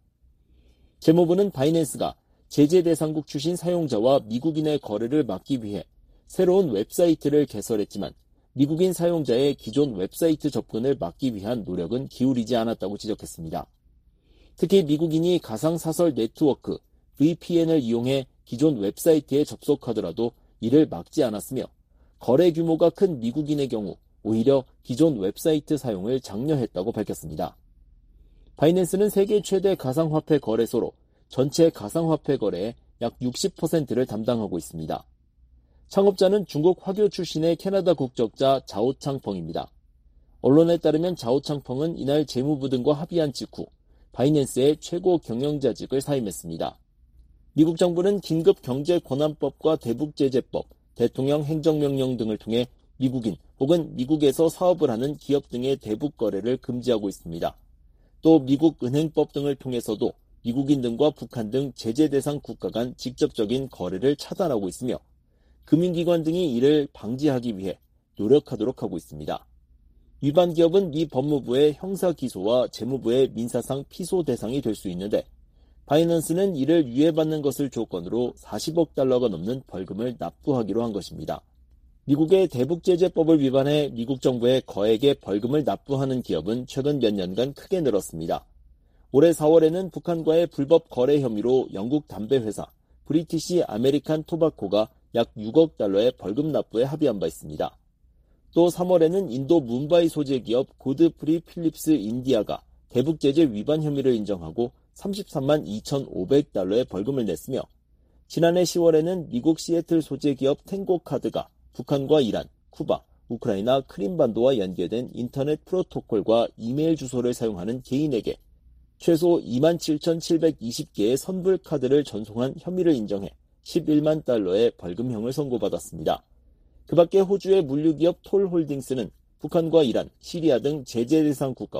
재무부는 바이낸스가 제재 대상국 출신 사용자와 미국인의 거래를 막기 위해 새로운 웹사이트를 개설했지만 미국인 사용자의 기존 웹사이트 접근을 막기 위한 노력은 기울이지 않았다고 지적했습니다. 특히 미국인이 가상사설 네트워크 브이피엔을 이용해 기존 웹사이트에 접속하더라도 이를 막지 않았으며 거래 규모가 큰 미국인의 경우 오히려 기존 웹사이트 사용을 장려했다고 밝혔습니다. 바이낸스는 세계 최대 가상화폐 거래소로 전체 가상화폐 거래의 약 육십 퍼센트를 담당하고 있습니다. 창업자는 중국 화교 출신의 캐나다 국적자 자오창펑입니다. 언론에 따르면 자오창펑은 이날 재무부 등과 합의한 직후 바이낸스의 최고 경영자직을 사임했습니다. 미국 정부는 긴급 경제권한법과 대북제재법, 대통령 행정명령 등을 통해 미국인 혹은 미국에서 사업을 하는 기업 등의 대북 거래를 금지하고 있습니다. 또 미국 은행법 등을 통해서도 미국인 등과 북한 등 제재 대상 국가 간 직접적인 거래를 차단하고 있으며 금융기관 등이 이를 방지하기 위해 노력하도록 하고 있습니다. 위반 기업은 미 법무부의 형사기소와 재무부의 민사상 피소 대상이 될 수 있는데 바이낸스는 이를 유예받는 것을 조건으로 사십억 달러가 넘는 벌금을 납부하기로 한 것입니다. 미국의 대북제재법을 위반해 미국 정부에 거액의 벌금을 납부하는 기업은 최근 몇 년간 크게 늘었습니다. 올해 사월에는 북한과의 불법 거래 혐의로 영국 담배 회사 브리티시 아메리칸 토바코가 약 육억 달러의 벌금 납부에 합의한 바 있습니다. 또 삼월에는 인도 뭄바이 소재 기업 고드프리 필립스 인디아가 대북제재 위반 혐의를 인정하고 삼십삼만 이천오백 달러의 벌금을 냈으며 지난해 시월에는 미국 시애틀 소재 기업 탱고카드가 북한과 이란, 쿠바, 우크라이나 크림반도와 연계된 인터넷 프로토콜과 이메일 주소를 사용하는 개인에게 최소 이만 칠천칠백이십 개의 선불카드를 전송한 혐의를 인정해 십일만 달러의 벌금형을 선고받았습니다. 그 밖에 호주의 물류기업 톨홀딩스는 북한과 이란, 시리아 등 제재 대상 국가와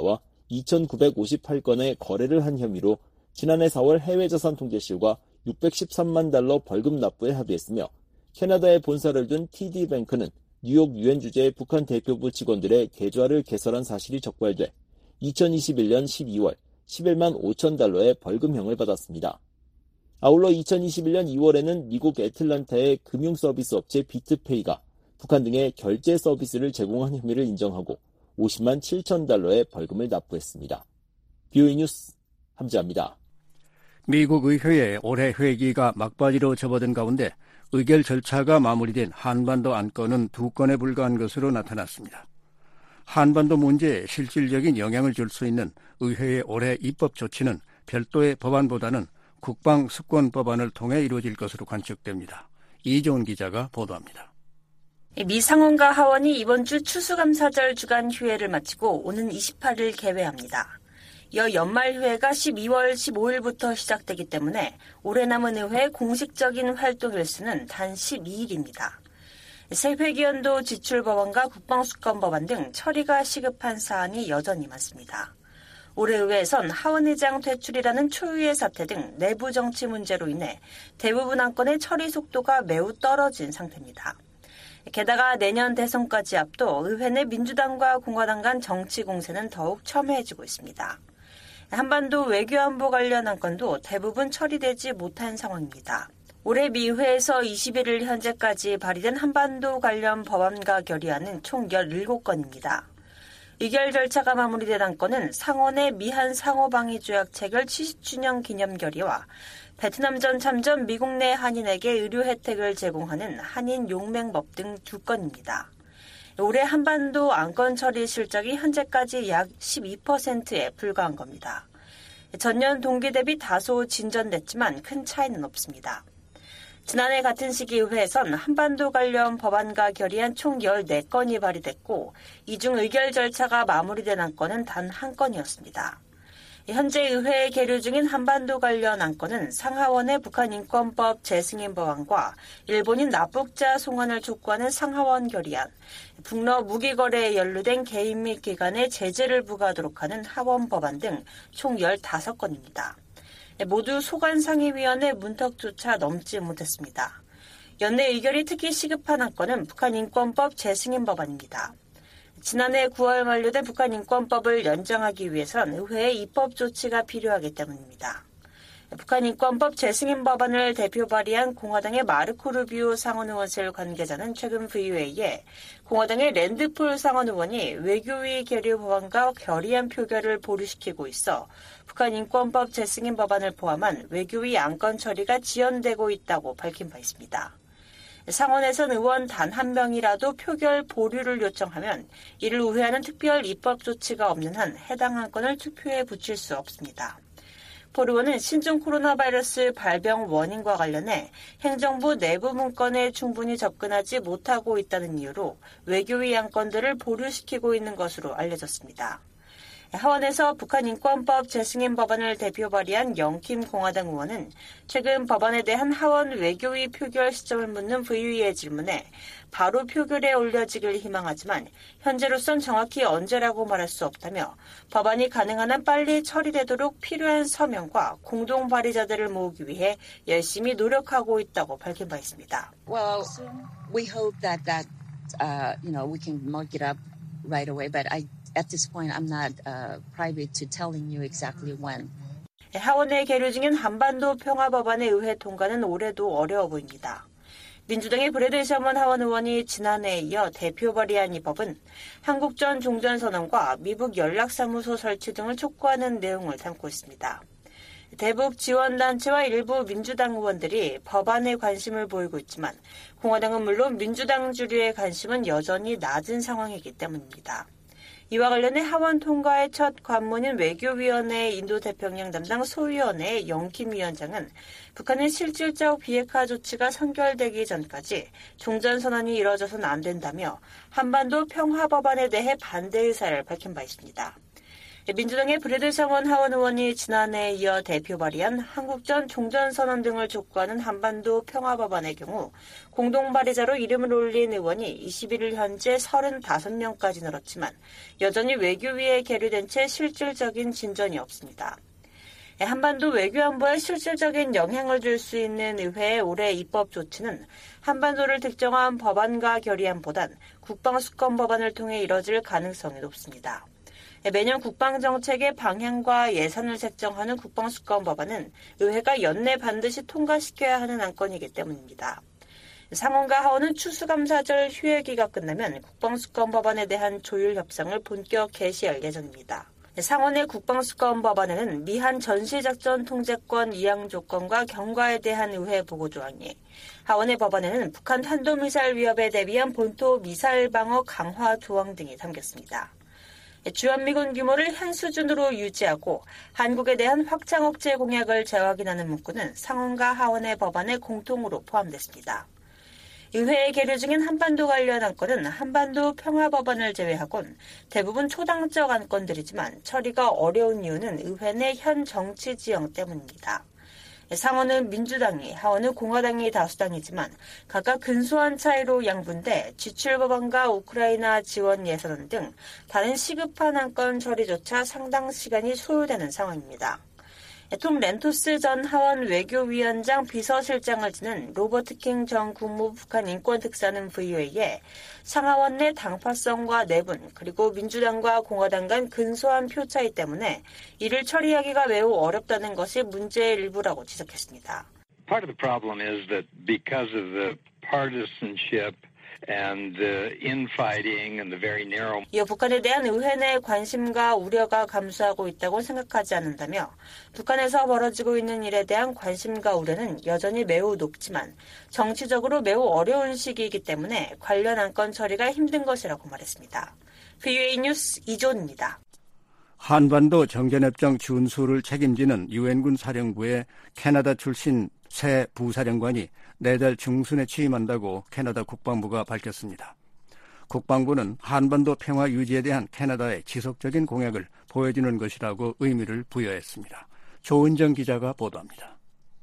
이천구백오십팔 건의 거래를 한 혐의로 지난해 사월 해외자산통제실과 육백십삼만 달러 벌금 납부에 합의했으며 캐나다에 본사를 둔 티디뱅크는 뉴욕 유엔 주재의 북한 대표부 직원들의 계좌를 개설한 사실이 적발돼 이천이십일년 십이월 십일만 오천 달러의 벌금형을 받았습니다. 아울러 이천이십일년 이월에는 미국 애틀란타의 금융서비스 업체 비트페이가 북한 등의 결제 서비스를 제공한 혐의를 인정하고 오십만 칠천 달러의 벌금을 납부했습니다. 비오이 뉴스 함지아입니다. 미국 의회의 올해 회기가 막바지로 접어든 가운데 의결 절차가 마무리된 한반도 안건은 두 건에 불과한 것으로 나타났습니다. 한반도 문제에 실질적인 영향을 줄 수 있는 의회의 올해 입법 조치는 별도의 법안보다는 국방습권 법안을 통해 이루어질 것으로 관측됩니다. 이종훈 기자가 보도합니다. 미 상원과 하원이 이번 주 추수감사절 주간 휴회를 마치고 오는 이십팔일 개회합니다. 이어 연말휴회가 십이월 십오일부터 시작되기 때문에 올해 남은 의회의 공식적인 활동 일수는 단 십이일입니다. 새 회기연도 지출법안과 국방수권법안 등 처리가 시급한 사안이 여전히 많습니다. 올해 의회에선 하원의장 퇴출이라는 초유의 사태 등 내부 정치 문제로 인해 대부분 안건의 처리 속도가 매우 떨어진 상태입니다. 게다가 내년 대선까지 앞둬 의회 내 민주당과 공화당 간 정치 공세는 더욱 첨예해지고 있습니다. 한반도 외교안보 관련 안건도 대부분 처리되지 못한 상황입니다. 올해 미회에서 이십일일 현재까지 발의된 한반도 관련 법안과 결의안은 총 열일곱 건입니다. 의결 절차가 마무리된 안건은 상원의 미한 상호방위 조약 체결 칠십 주년 기념 결의와 베트남전 참전 미국 내 한인에게 의료 혜택을 제공하는 한인 용맹법 등 두 건입니다. 올해 한반도 안건 처리 실적이 현재까지 약 십이 퍼센트에 불과한 겁니다. 전년 동기 대비 다소 진전됐지만 큰 차이는 없습니다. 지난해 같은 시기 의회에선 한반도 관련 법안과 결의안 총 열네 건이 발의됐고 이 중 의결 절차가 마무리된 안건은 단 한 건이었습니다. 현재 의회에 계류 중인 한반도 관련 안건은 상하원의 북한인권법 재승인 법안과 일본인 납북자 송환을 촉구하는 상하원 결의안, 북러 무기거래에 연루된 개인 및 기관에 제재를 부과하도록 하는 하원 법안 등 총 열다섯 건입니다. 모두 소관상임위원회 문턱조차 넘지 못했습니다. 연내 의결이 특히 시급한 안건은 북한인권법 재승인 법안입니다. 지난해 구월 만료된 북한인권법을 연장하기 위해선 의회의 입법 조치가 필요하기 때문입니다. 북한인권법 재승인 법안을 대표 발의한 공화당의 마르코 루비오 상원의원실 관계자는 최근 브이오에이에 공화당의 랜드폴 상원의원이 외교위 계류 법안과 결의안 표결을 보류시키고 있어 북한인권법 재승인 법안을 포함한 외교위 안건 처리가 지연되고 있다고 밝힌 바 있습니다. 상원에선 의원 단 한 명이라도 표결 보류를 요청하면 이를 우회하는 특별 입법 조치가 없는 한 해당 안건을 투표에 붙일 수 없습니다. 폴 의원은 신종 코로나 바이러스 발병 원인과 관련해 행정부 내부 문건에 충분히 접근하지 못하고 있다는 이유로 외교위 안건들을 보류시키고 있는 것으로 알려졌습니다. 하원에서 북한인권법 재승인 법안을 대표 발의한 영킴 공화당 의원은 최근 법안에 대한 하원 외교위 표결 시점을 묻는 브이오에이의 질문에 바로 표결에 올려지길 희망하지만 현재로선 정확히 언제라고 말할 수 없다며 법안이 가능한 한 빨리 처리되도록 필요한 서명과 공동 발의자들을 모으기 위해 열심히 노력하고 있다고 밝힌 바 있습니다. Well, we hope that that uh, you know we can mark it up right away, but I At this point, I'm not uh, privy to telling you exactly when. 하원에 계류 중인 한반도 평화법안의 의회 통과는 올해도 어려워 보입니다. 민주당의 브래드 셔먼 하원 의원이 지난해에 이어 대표 발의한 이 법은 한국전 종전선언과 미북 연락사무소 설치 등을 촉구하는 내용을 담고 있습니다. 대북 지원단체와 일부 민주당 의원들이 법안에 관심을 보이고 있지만 공화당은 물론 민주당 주류의 관심은 여전히 낮은 상황이기 때문입니다. 이와 관련해 하원 통과의 첫 관문인 외교위원회 인도태평양 담당 소위원회의 영킴 위원장은 북한의 실질적 비핵화 조치가 선결되기 전까지 종전선언이 이뤄져서는 안 된다며 한반도 평화법안에 대해 반대 의사를 밝힌 바 있습니다. 민주당의 브래드 셔먼 하원 의원이 지난해에 이어 대표 발의한 한국전 종전선언 등을 촉구하는 한반도 평화법안의 경우 공동 발의자로 이름을 올린 의원이 이십일 일 현재 서른다섯 명까지 늘었지만 여전히 외교위에 계류된 채 실질적인 진전이 없습니다. 한반도 외교안보에 실질적인 영향을 줄 수 있는 의회의 올해 입법 조치는 한반도를 특정한 법안과 결의안보단 국방수권 법안을 통해 이뤄질 가능성이 높습니다. 매년 국방정책의 방향과 예산을 책정하는 국방수권 법안은 의회가 연내 반드시 통과시켜야 하는 안건이기 때문입니다. 상원과 하원은 추수감사절 휴회기가 끝나면 국방수권 법안에 대한 조율 협상을 본격 개시할 예정입니다. 상원의 국방수권 법안에는 미한 전시작전 통제권 이양 조건과 경과에 대한 의회 보고조항이, 하원의 법안에는 북한 탄도미사일 위협에 대비한 본토 미사일 방어 강화 조항 등이 담겼습니다. 주한미군 규모를 현 수준으로 유지하고 한국에 대한 확장 억제 공약을 재확인하는 문구는 상원과 하원의 법안에 공통으로 포함됐습니다. 의회에 계류 중인 한반도 관련 안건은 한반도 평화법안을 제외하곤 대부분 초당적 안건들이지만 처리가 어려운 이유는 의회 내 현 정치 지형 때문입니다. 상원은 민주당이, 하원은 공화당이 다수당이지만 각각 근소한 차이로 양분돼 지출법안과 우크라이나 지원 예산 등 다른 시급한 안건 처리조차 상당 시간이 소요되는 상황입니다. 톰 렌토스 전 하원 외교위원장 비서실장을 지낸 로버트 킹 전 국무부 북한 인권특사는 브이오에이에 상하원 내 당파성과 내분 그리고 민주당과 공화당 간 근소한 표 차이 때문에 이를 처리하기가 매우 어렵다는 것이 문제의 일부라고 지적했습니다. Part of the problem is that because of the partisanship and the infighting and the very narrow. 이어 북한에 대한 의회 내 관심과 우려가 감소하고 있다고 생각하지 않는다며 북한에서 벌어지고 있는 일에 대한 관심과 우려는 여전히 매우 높지만 정치적으로 매우 어려운 시기이기 때문에 관련 안건 처리가 힘든 것이라고 말했습니다. 브이오에이 뉴스 이존입니다. 한반도 정전협정 준수를 책임지는 유엔군 사령부의 캐나다 출신 새 부사령관이 내달 중순에 취임한다고 캐나다 국방부가 밝혔습니다. 국방부는 한반도 평화 유지에 대한 캐나다의 지속적인 공약을 보여주는 것이라고 의미를 부여했습니다. 조은정 기자가 보도합니다.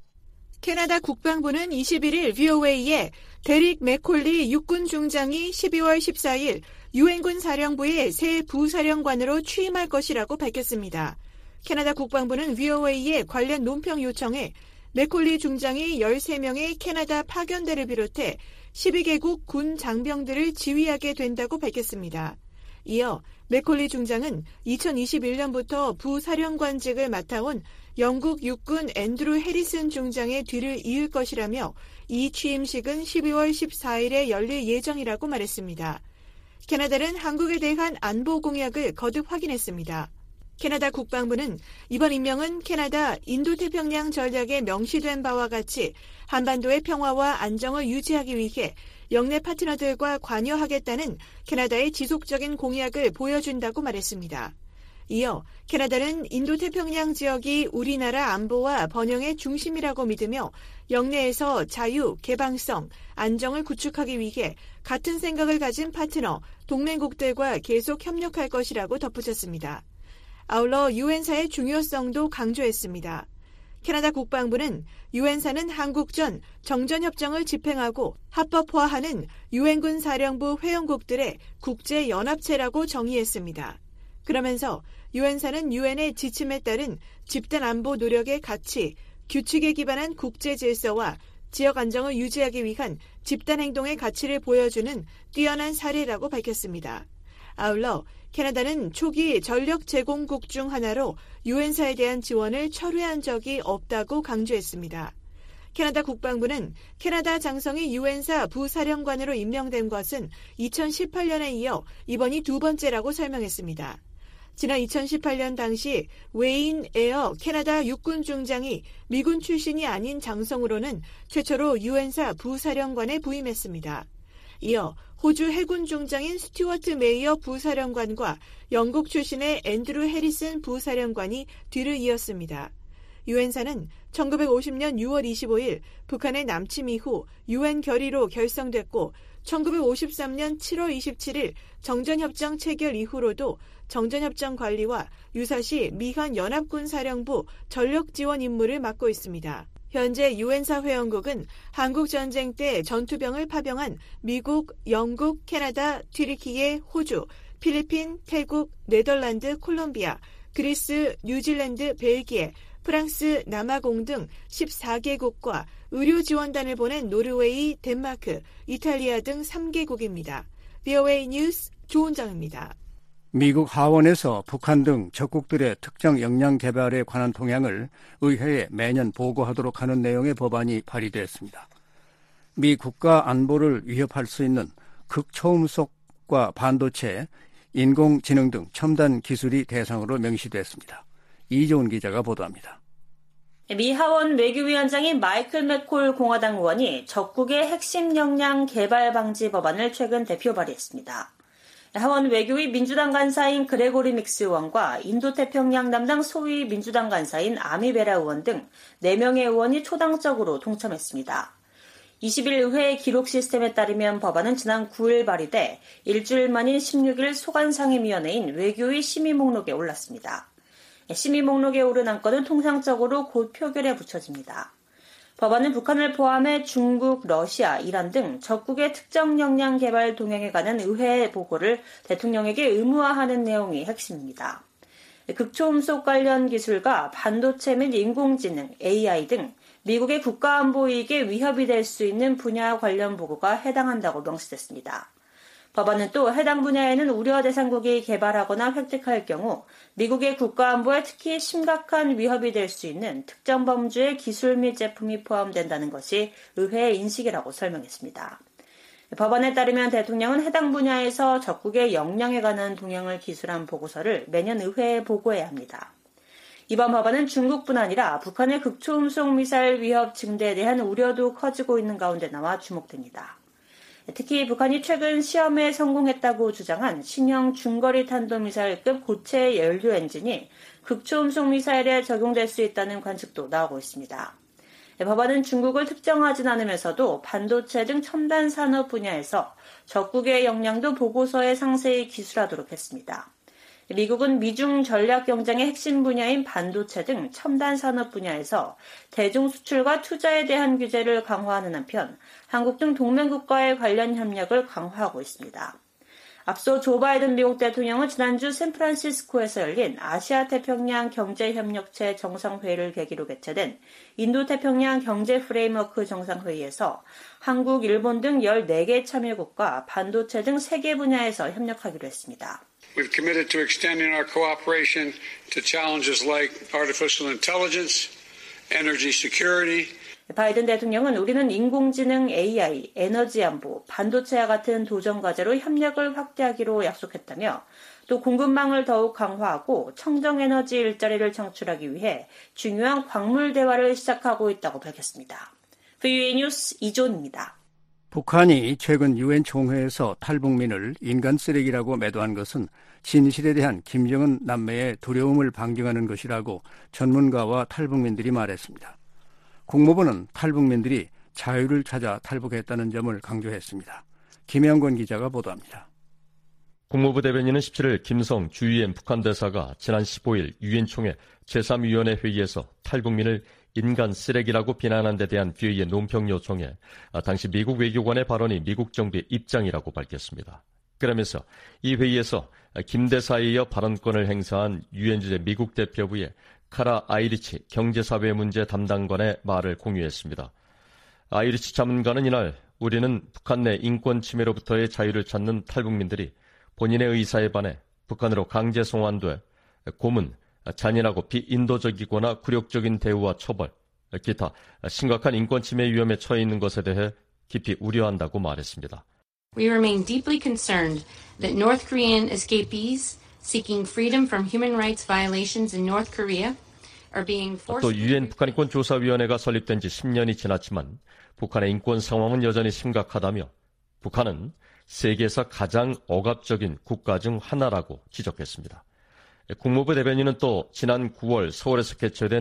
캐나다 국방부는 이십일 일 브이오에이에 데릭 맥콜리 육군 중장이 십이월 십사일 유엔군 사령부의 새 부사령관으로 취임할 것이라고 밝혔습니다. 캐나다 국방부는 브이오에이에 관련 논평 요청에 맥콜리 중장이 열세 명의 캐나다 파견대를 비롯해 십이 개국 군 장병들을 지휘하게 된다고 밝혔습니다. 이어 맥콜리 중장은 이천이십일 년부터 부사령관직을 맡아온 영국 육군 앤드루 해리슨 중장의 뒤를 이을 것이라며 이 취임식은 십이월 십사일에 열릴 예정이라고 말했습니다. 캐나다는 한국에 대한 안보 공약을 거듭 확인했습니다. 캐나다 국방부는 이번 임명은 캐나다 인도태평양 전략에 명시된 바와 같이 한반도의 평화와 안정을 유지하기 위해 영내 파트너들과 관여하겠다는 캐나다의 지속적인 공약을 보여준다고 말했습니다. 이어 캐나다는 인도태평양 지역이 우리나라 안보와 번영의 중심이라고 믿으며 영내에서 자유, 개방성, 안정을 구축하기 위해 같은 생각을 가진 파트너, 동맹국들과 계속 협력할 것이라고 덧붙였습니다. 아울러 유엔사의 중요성도 강조했습니다. 캐나다 국방부는 유엔사는 한국전 정전협정을 집행하고 합법화하는 유엔군 사령부 회원국들의 국제연합체라고 정의했습니다. 그러면서 유엔사는 유엔의 지침에 따른 집단 안보 노력의 가치, 규칙에 기반한 국제 질서와 지역 안정을 유지하기 위한 집단 행동의 가치를 보여주는 뛰어난 사례라고 밝혔습니다. 아울러 캐나다는 초기 전력 제공국 중 하나로 유엔사에 대한 지원을 철회한 적이 없다고 강조했습니다. 캐나다 국방부는 캐나다 장성이 유엔사 부사령관으로 임명된 것은 이천십팔 년에 이어 이번이 두 번째라고 설명했습니다. 지난 이천십팔 년 당시 웨인 에어 캐나다 육군 중장이 미군 출신이 아닌 장성으로는 최초로 유엔사 부사령관에 부임했습니다. 이어 호주 해군 중장인 스튜어트 메이어 부사령관과 영국 출신의 앤드루 해리슨 부사령관이 뒤를 이었습니다. 유엔사는 천구백오십 년 유월 이십오일 북한의 남침 이후 유엔 결의로 결성됐고 천구백오십삼 년 칠월 이십칠일 정전협정 체결 이후로도 정전협정 관리와 유사시 미한 연합군사령부 전력지원 임무를 맡고 있습니다. 현재 유엔사 회원국은 한국전쟁 때 전투병을 파병한 미국, 영국, 캐나다, 튀르키예, 호주, 필리핀, 태국, 네덜란드, 콜롬비아, 그리스, 뉴질랜드, 벨기에, 프랑스, 남아공 등 십사 개국과 의료지원단을 보낸 노르웨이, 덴마크, 이탈리아 등 삼 개국입니다. 브이오에이 뉴스 조은정입니다. 미국 하원에서 북한 등 적국들의 특정 역량 개발에 관한 동향을 의회에 매년 보고하도록 하는 내용의 법안이 발의됐습니다. 미 국가 안보를 위협할 수 있는 극초음속과 반도체, 인공지능 등 첨단 기술이 대상으로 명시됐습니다. 이조은 기자가 보도합니다. 미 하원 외교위원장인 마이클 맥콜 공화당 의원이 적국의 핵심 역량 개발 방지 법안을 최근 대표 발의했습니다. 하원 외교위 민주당 간사인 그레고리 믹스 의원과 인도태평양 담당 소위 민주당 간사인 아미 베라 의원 등 네 명의 의원이 초당적으로 동참했습니다. 이십일 의회 기록 시스템에 따르면 법안은 지난 구일 발의돼 일주일 만인 십육일 소관상임위원회인 외교위 심의 목록에 올랐습니다. 심의 목록에 오른 안건은 통상적으로 곧 표결에 붙여집니다. 법안은 북한을 포함해 중국, 러시아, 이란 등 적국의 특정 역량 개발 동향에 관한 의회 보고를 대통령에게 의무화하는 내용이 핵심입니다. 극초음속 관련 기술과 반도체 및 인공지능, 에이아이 등 미국의 국가안보 이익에 위협이 될 수 있는 분야 관련 보고가 해당한다고 명시됐습니다. 법안은 또 해당 분야에는 우려 대상국이 개발하거나 획득할 경우 미국의 국가안보에 특히 심각한 위협이 될 수 있는 특정 범주의 기술 및 제품이 포함된다는 것이 의회의 인식이라고 설명했습니다. 법안에 따르면 대통령은 해당 분야에서 적국의 역량에 관한 동향을 기술한 보고서를 매년 의회에 보고해야 합니다. 이번 법안은 중국뿐 아니라 북한의 극초음속 미사일 위협 증대에 대한 우려도 커지고 있는 가운데 나와 주목됩니다. 특히 북한이 최근 시험에 성공했다고 주장한 신형 중거리 탄도미사일급 고체 연료 엔진이 극초음속 미사일에 적용될 수 있다는 관측도 나오고 있습니다. 법안은 중국을 특정하진 않으면서도 반도체 등 첨단 산업 분야에서 적국의 역량도 보고서에 상세히 기술하도록 했습니다. 미국은 미중 전략 경쟁의 핵심 분야인 반도체 등 첨단 산업 분야에서 대중 수출과 투자에 대한 규제를 강화하는 한편 한국 등 동맹국과의 관련 협력을 강화하고 있습니다. 앞서 조 바이든 미국 대통령은 지난주 샌프란시스코에서 열린 아시아태평양 경제협력체 정상회의를 계기로 개최된 인도태평양 경제프레임워크 정상회의에서 한국, 일본 등 열네 개 참여국과 반도체 등 세 개 분야에서 협력하기로 했습니다. We've committed to extending our cooperation to challenges like artificial intelligence, energy security. 바이든 대통령은 우리는 인공지능, 에이아이, 에너지 안보, 반도체와 같은 도전 과제로 협력을 확대하기로 약속했다며 또 공급망을 더욱 강화하고 청정에너지 일자리를 창출하기 위해 중요한 광물 대화를 시작하고 있다고 밝혔습니다. 브이오에이 뉴스 이조은입니다. 북한이 최근 유엔 총회에서 탈북민을 인간 쓰레기라고 매도한 것은 진실에 대한 김정은 남매의 두려움을 반증하는 것이라고 전문가와 탈북민들이 말했습니다. 국무부는 탈북민들이 자유를 찾아 탈북했다는 점을 강조했습니다. 김영권 기자가 보도합니다. 국무부 대변인은 십칠일 김성 주유엔 북한 대사가 지난 십오일 유엔 총회 제삼 위원회 회의에서 탈북민을 인간 쓰레기라고 비난한 데 대한 브이오에이의 논평 요청에 당시 미국 외교관의 발언이 미국 정부의 입장이라고 밝혔습니다. 그러면서 이 회의에서 김 대사에 이어 발언권을 행사한 유엔 주재 미국 대표부의 카라 아이리치 경제사회 문제 담당관의 말을 공유했습니다. 아이리치 자문관은 이날 우리는 북한 내 인권 침해로부터의 자유를 찾는 탈북민들이 본인의 의사에 반해 북한으로 강제 송환돼 고문, 잔인하고 비인도적이거나 굴욕적인 대우와 처벌, 기타 심각한 인권 침해 위험에 처해 있는 것에 대해 깊이 우려한다고 말했습니다. We remain deeply concerned that North Korean escapees seeking freedom from human rights violations in North Korea are being forced. 또 유엔 북한인권조사위원회가 설립된 지 십 년이 지났지만 북한의 인권 상황은 여전히 심각하다며 북한은 세계에서 가장 억압적인 국가 중 하나라고 지적했습니다. 국무부 대변인은 또 지난 구월 서울에서 개최된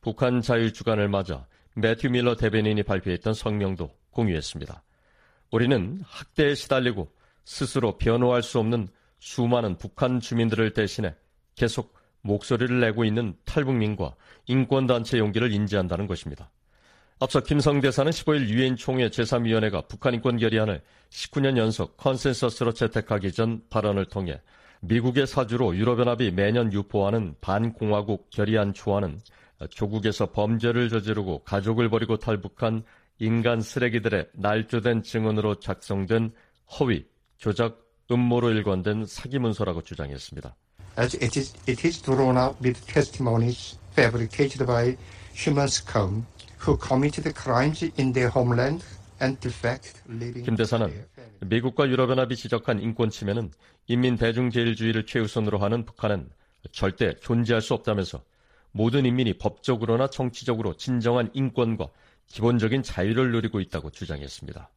북한 자유주간을 맞아 매튜 밀러 대변인이 발표했던 성명도 공유했습니다. 우리는 학대에 시달리고 스스로 변호할 수 없는 수많은 북한 주민들을 대신해 계속 목소리를 내고 있는 탈북민과 인권단체 용기를 인지한다는 것입니다. 앞서 김성 대사는 십오일 유엔 총회 제삼 위원회가 북한 인권 결의안을 십구 년 연속 컨센서스로 채택하기 전 발언을 통해 미국의 사주로 유럽연합이 매년 유포하는 반공화국 결의안 초안은 조국에서 범죄를 저지르고 가족을 버리고 탈북한 인간 쓰레기들의 날조된 증언으로 작성된 허위, 조작, 음모로 일관된 사기 문서라고 주장했습니다. As it is, it is drawn up with testimonies fabricated by human scum who committed crimes in their homeland and defect living. 김 대사는 미국과 유럽연합이 지적한 인권 침해는 인민 대중제일주의를 최우선으로 하는 북한은 절대 존재할 수 없다면서 모든 인민이 법적으로나 정치적으로 진정한 인권과 기본적인 자유를 누리고 있다고 주장했습니다.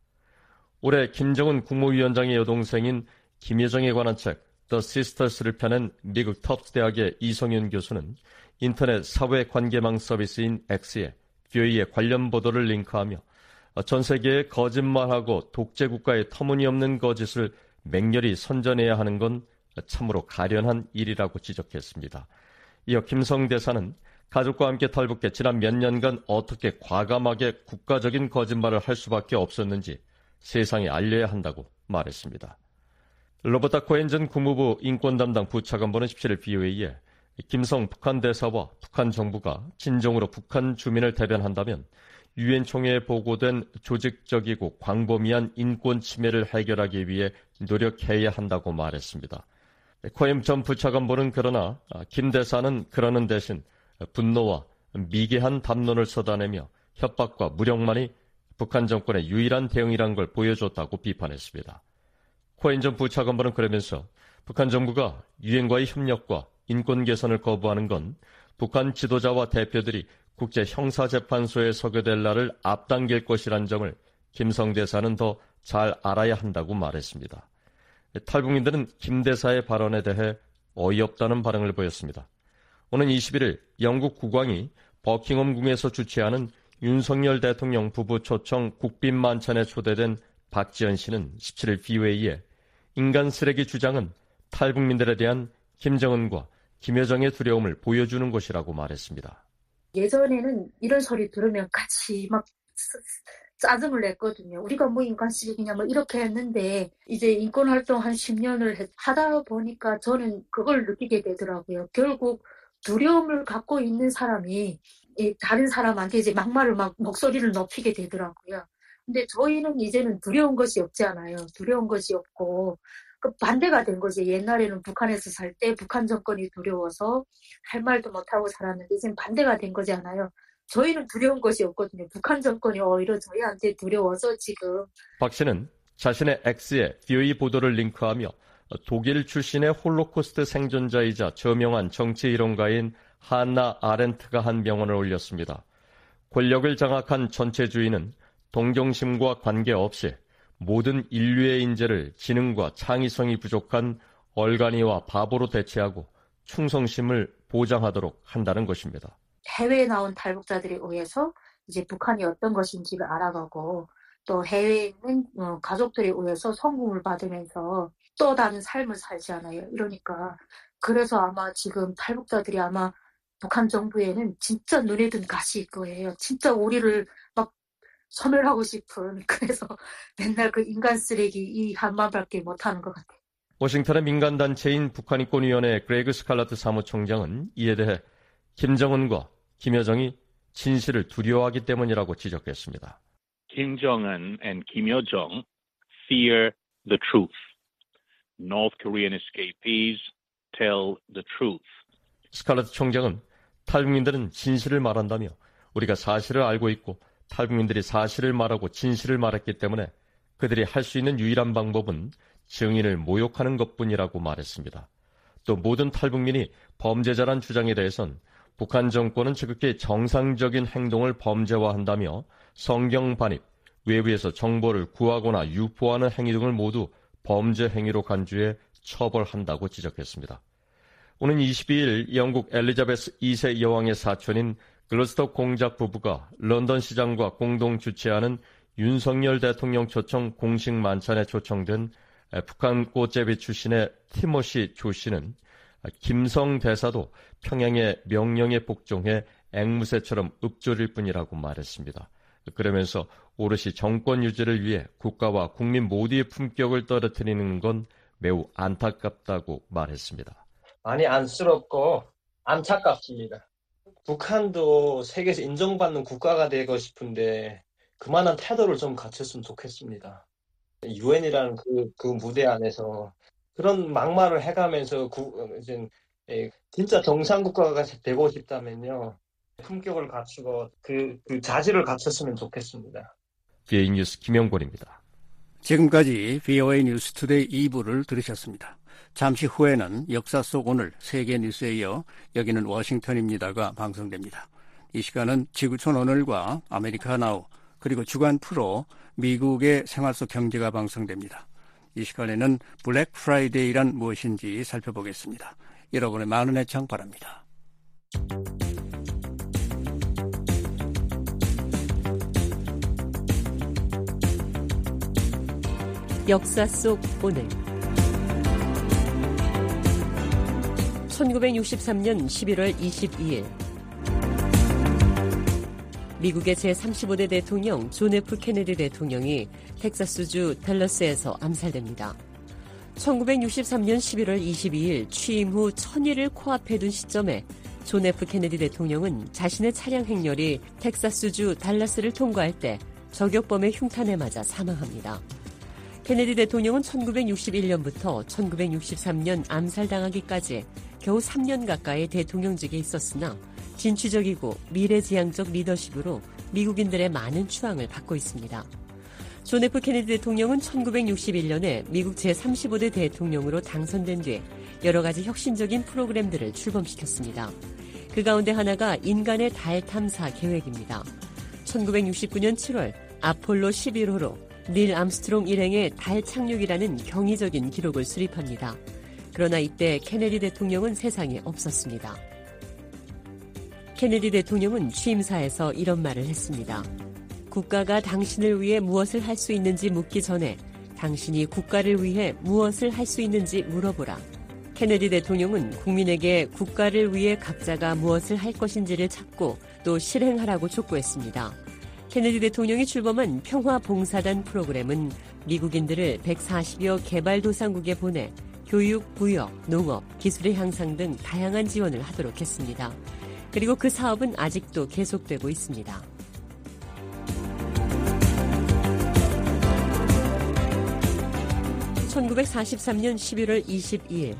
올해 김정은 국무위원장의 여동생인 김여정에 관한 책 The Sisters를 펴낸 미국 터프트 대학의 이성윤 교수는 인터넷 사회관계망 서비스인 X에 뷰에이의 관련 보도를 링크하며 전 세계에 거짓말하고 독재국가의 터무니없는 거짓을 맹렬히 선전해야 하는 건 참으로 가련한 일이라고 지적했습니다. 이어 김성 대사는 가족과 함께 탈북해 지난 몇 년간 어떻게 과감하게 국가적인 거짓말을 할 수밖에 없었는지 세상에 알려야 한다고 말했습니다. 로버타 코엔 전 국무부 인권담당 부차관보는 십칠일 뷰에이에 김성 북한 대사와 북한 정부가 진정으로 북한 주민을 대변한다면 유엔 총회에 보고된 조직적이고 광범위한 인권 침해를 해결하기 위해 노력해야 한다고 말했습니다. 코엔 전 부차관보는 그러나 김 대사는 그러는 대신 분노와 미개한 담론을 쏟아내며 협박과 무력만이 북한 정권의 유일한 대응이란 걸 보여줬다고 비판했습니다. 코엔 전 부차관보는 그러면서 북한 정부가 유엔과의 협력과 인권 개선을 거부하는 건 북한 지도자와 대표들이 국제 형사재판소에 서게 될 날을 앞당길 것이란 점을 김성 대사는 더 잘 알아야 한다고 말했습니다. 탈북민들은 김 대사의 발언에 대해 어이없다는 반응을 보였습니다. 오는 이십일일 영국 국왕이 버킹엄 궁에서 주최하는 윤석열 대통령 부부 초청 국빈 만찬에 초대된 박지원 씨는 십칠일 뷰에이에 인간 쓰레기 주장은 탈북민들에 대한 김정은과 김여정의 두려움을 보여주는 것이라고 말했습니다. 예전에는 이런 소리 들으면 같이 막 짜증을 냈거든요. 우리가 뭐 인간 쓰레기냐 뭐 이렇게 했는데 이제 인권활동 한 십 년을 하다 보니까 저는 그걸 느끼게 되더라고요. 결국 두려움을 갖고 있는 사람이 다른 사람한테 이제 막말을 막 목소리를 높이게 되더라고요. 근데 저희는 이제는 두려운 것이 없잖아요. 두려운 것이 없고 그 반대가 된 거지. 옛날에는 북한에서 살 때 북한 정권이 두려워서 할 말도 못하고 살았는데 이제는 반대가 된 거잖아요. 저희는 두려운 것이 없거든요. 북한 정권이 오히려 저희한테 두려워서 지금. 박 씨는 자신의 X에 뷰에이 보도를 링크하며 독일 출신의 홀로코스트 생존자이자 저명한 정치이론가인 한나 아렌트가 한 명언을 올렸습니다. 권력을 장악한 전체주의는 동정심과 관계없이 모든 인류의 인재를 지능과 창의성이 부족한 얼간이와 바보로 대체하고 충성심을 보장하도록 한다는 것입니다. 해외에 나온 탈북자들에 의해서 이제 북한이 어떤 것인지를 알아가고 또 해외에 있는 가족들에 의해서 성공을 받으면서 또 다른 삶을 살지 않아요. 이러니까 그래서 아마 지금 탈북자들이 아마 북한 정부에는 진짜 눈에 든 가시일 거예요. 진짜 우리를 막 소멸하고 싶은 그래서 맨날 그 인간 쓰레기 이 한마디밖에 못하는 것 같아요. 워싱턴의 민간단체인 북한인권위원회 그레이그 스칼라트 사무총장은 이에 대해 김정은과 김여정이 진실을 두려워하기 때문이라고 지적했습니다. Kim Jong-un and Kim Yo-jong fear the truth. North Korean escapees tell the truth. 스칼라트 총장은 탈북민들은 진실을 말한다며 우리가 사실을 알고 있고 탈북민들이 사실을 말하고 진실을 말했기 때문에 그들이 할 수 있는 유일한 방법은 증인을 모욕하는 것뿐이라고 말했습니다. 또 모든 탈북민이 범죄자란 주장에 대해선 북한 정권은 지극히 정상적인 행동을 범죄화한다며 성경 반입, 외부에서 정보를 구하거나 유포하는 행위 등을 모두 범죄 행위로 간주해 처벌한다고 지적했습니다. 오는 이십이일 영국 엘리자베스 이 세 여왕의 사촌인 글러스터 공작 부부가 런던 시장과 공동 주최하는 윤석열 대통령 초청 공식 만찬에 초청된 북한 꽃제비 출신의 티모시 조 씨는 김성 대사도 평양의 명령에 복종해 앵무새처럼 읊조릴 뿐이라고 말했습니다. 그러면서 오롯이 정권 유지를 위해 국가와 국민 모두의 품격을 떨어뜨리는 건 매우 안타깝다고 말했습니다. 많이 안쓰럽고 안타깝습니다. 북한도 세계에서 인정받는 국가가 되고 싶은데 그만한 태도를 좀 갖췄으면 좋겠습니다. 유엔이라는 그, 그 무대 안에서 그런 막말을 해가면서 구, 이제 진짜 정상국가가 되고 싶다면요. 품격을 갖추고 그, 그 자질을 갖췄으면 좋겠습니다. 비에이 뉴스 김영권입니다. 지금까지 비오에이 뉴스 투데이 이 부를 들으셨습니다. 잠시 후에는 역사 속 오늘 세계 뉴스에 이어 여기는 워싱턴입니다가 방송됩니다. 이 시간은 지구촌 오늘과 아메리카 나우 그리고 주간 프로 미국의 생활 속 경제가 방송됩니다. 이 시간에는 블랙 프라이데이란 무엇인지 살펴보겠습니다. 여러분의 많은 애청 바랍니다. 역사 속 오늘 천구백육십삼 년 십일월 이십이일 미국의 제삼십오 대 대통령 존 에프 케네디 대통령이 텍사스주 댈러스에서 암살됩니다. 천구백육십삼 년 십일월 이십이일 취임 후 천일을 코앞에 둔 시점에 존 에프 케네디 대통령은 자신의 차량 행렬이 텍사스주 달라스를 통과할 때 저격범의 흉탄에 맞아 사망합니다. 케네디 대통령은 천구백육십일 년부터 천구백육십삼 년 암살당하기까지 겨우 삼 년 가까이 대통령직에 있었으나 진취적이고 미래지향적 리더십으로 미국인들의 많은 추앙을 받고 있습니다. 존 에프 케네디 대통령은 천구백육십일 년에 미국 제삼십오 대 대통령으로 당선된 뒤 여러 가지 혁신적인 프로그램들을 출범시켰습니다. 그 가운데 하나가 인간의 달 탐사 계획입니다. 천구백육십구 년 칠월 아폴로 십일 호로 닐 암스트롱 일행의 달 착륙이라는 경이적인 기록을 수립합니다. 그러나 이때 케네디 대통령은 세상에 없었습니다. 케네디 대통령은 취임사에서 이런 말을 했습니다. 국가가 당신을 위해 무엇을 할 수 있는지 묻기 전에 당신이 국가를 위해 무엇을 할 수 있는지 물어보라. 케네디 대통령은 국민에게 국가를 위해 각자가 무엇을 할 것인지를 찾고 또 실행하라고 촉구했습니다. 케네디 대통령이 출범한 평화봉사단 프로그램은 미국인들을 백사십여 개발도상국에 보내 교육, 부역, 농업, 기술의 향상 등 다양한 지원을 하도록 했습니다. 그리고 그 사업은 아직도 계속되고 있습니다. 천구백사십삼 년 십일월 이십이일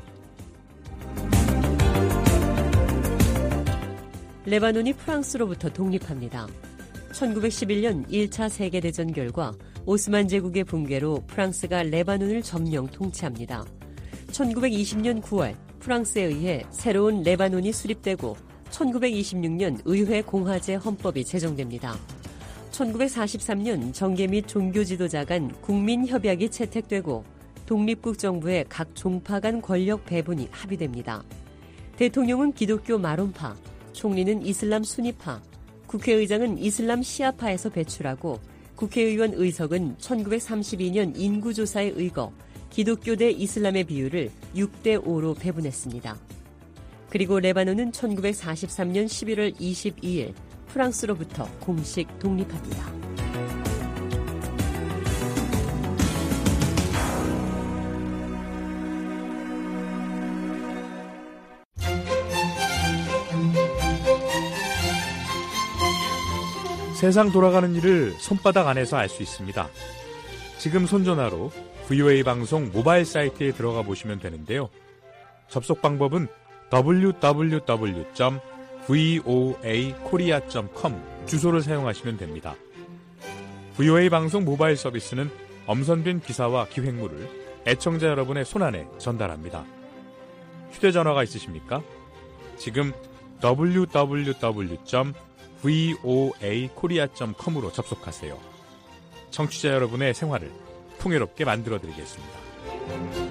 레바논이 프랑스로부터 독립합니다. 천구백십일 년 일 차 세계대전 결과 오스만 제국의 붕괴로 프랑스가 레바논을 점령 통치합니다. 천구백이십 년 구월 프랑스에 의해 새로운 레바논이 수립되고 천구백이십육 년 의회 공화제 헌법이 제정됩니다. 천구백사십삼 년 정계 및 종교 지도자 간 국민협약이 채택되고 독립국 정부의 각 종파 간 권력 배분이 합의됩니다. 대통령은 기독교 마론파, 총리는 이슬람 수니파, 국회의장은 이슬람 시아파에서 배출하고 국회의원 의석은 천구백삼십이 년 인구조사에 의거 기독교 대 이슬람의 비율을 육 대 오로 배분했습니다. 그리고 레바논은 천구백사십삼 년 십일월 이십이일 프랑스로부터 공식 독립합니다. 세상 돌아가는 일을 손바닥 안에서 알 수 있습니다. 지금 손전화로 브이오에이 방송 모바일 사이트에 들어가 보시면 되는데요. 접속 방법은 더블유 더블유 더블유 점 브이오에이 코리아 점 컴 주소를 사용하시면 됩니다. 브이오에이 방송 모바일 서비스는 엄선된 기사와 기획물을 애청자 여러분의 손안에 전달합니다. 휴대전화가 있으십니까? 지금 더블유 더블유 더블유 점 브이오에이 코리아 점 컴으로 접속하세요. 청취자 여러분의 생활을 풍요롭게 만들어드리겠습니다.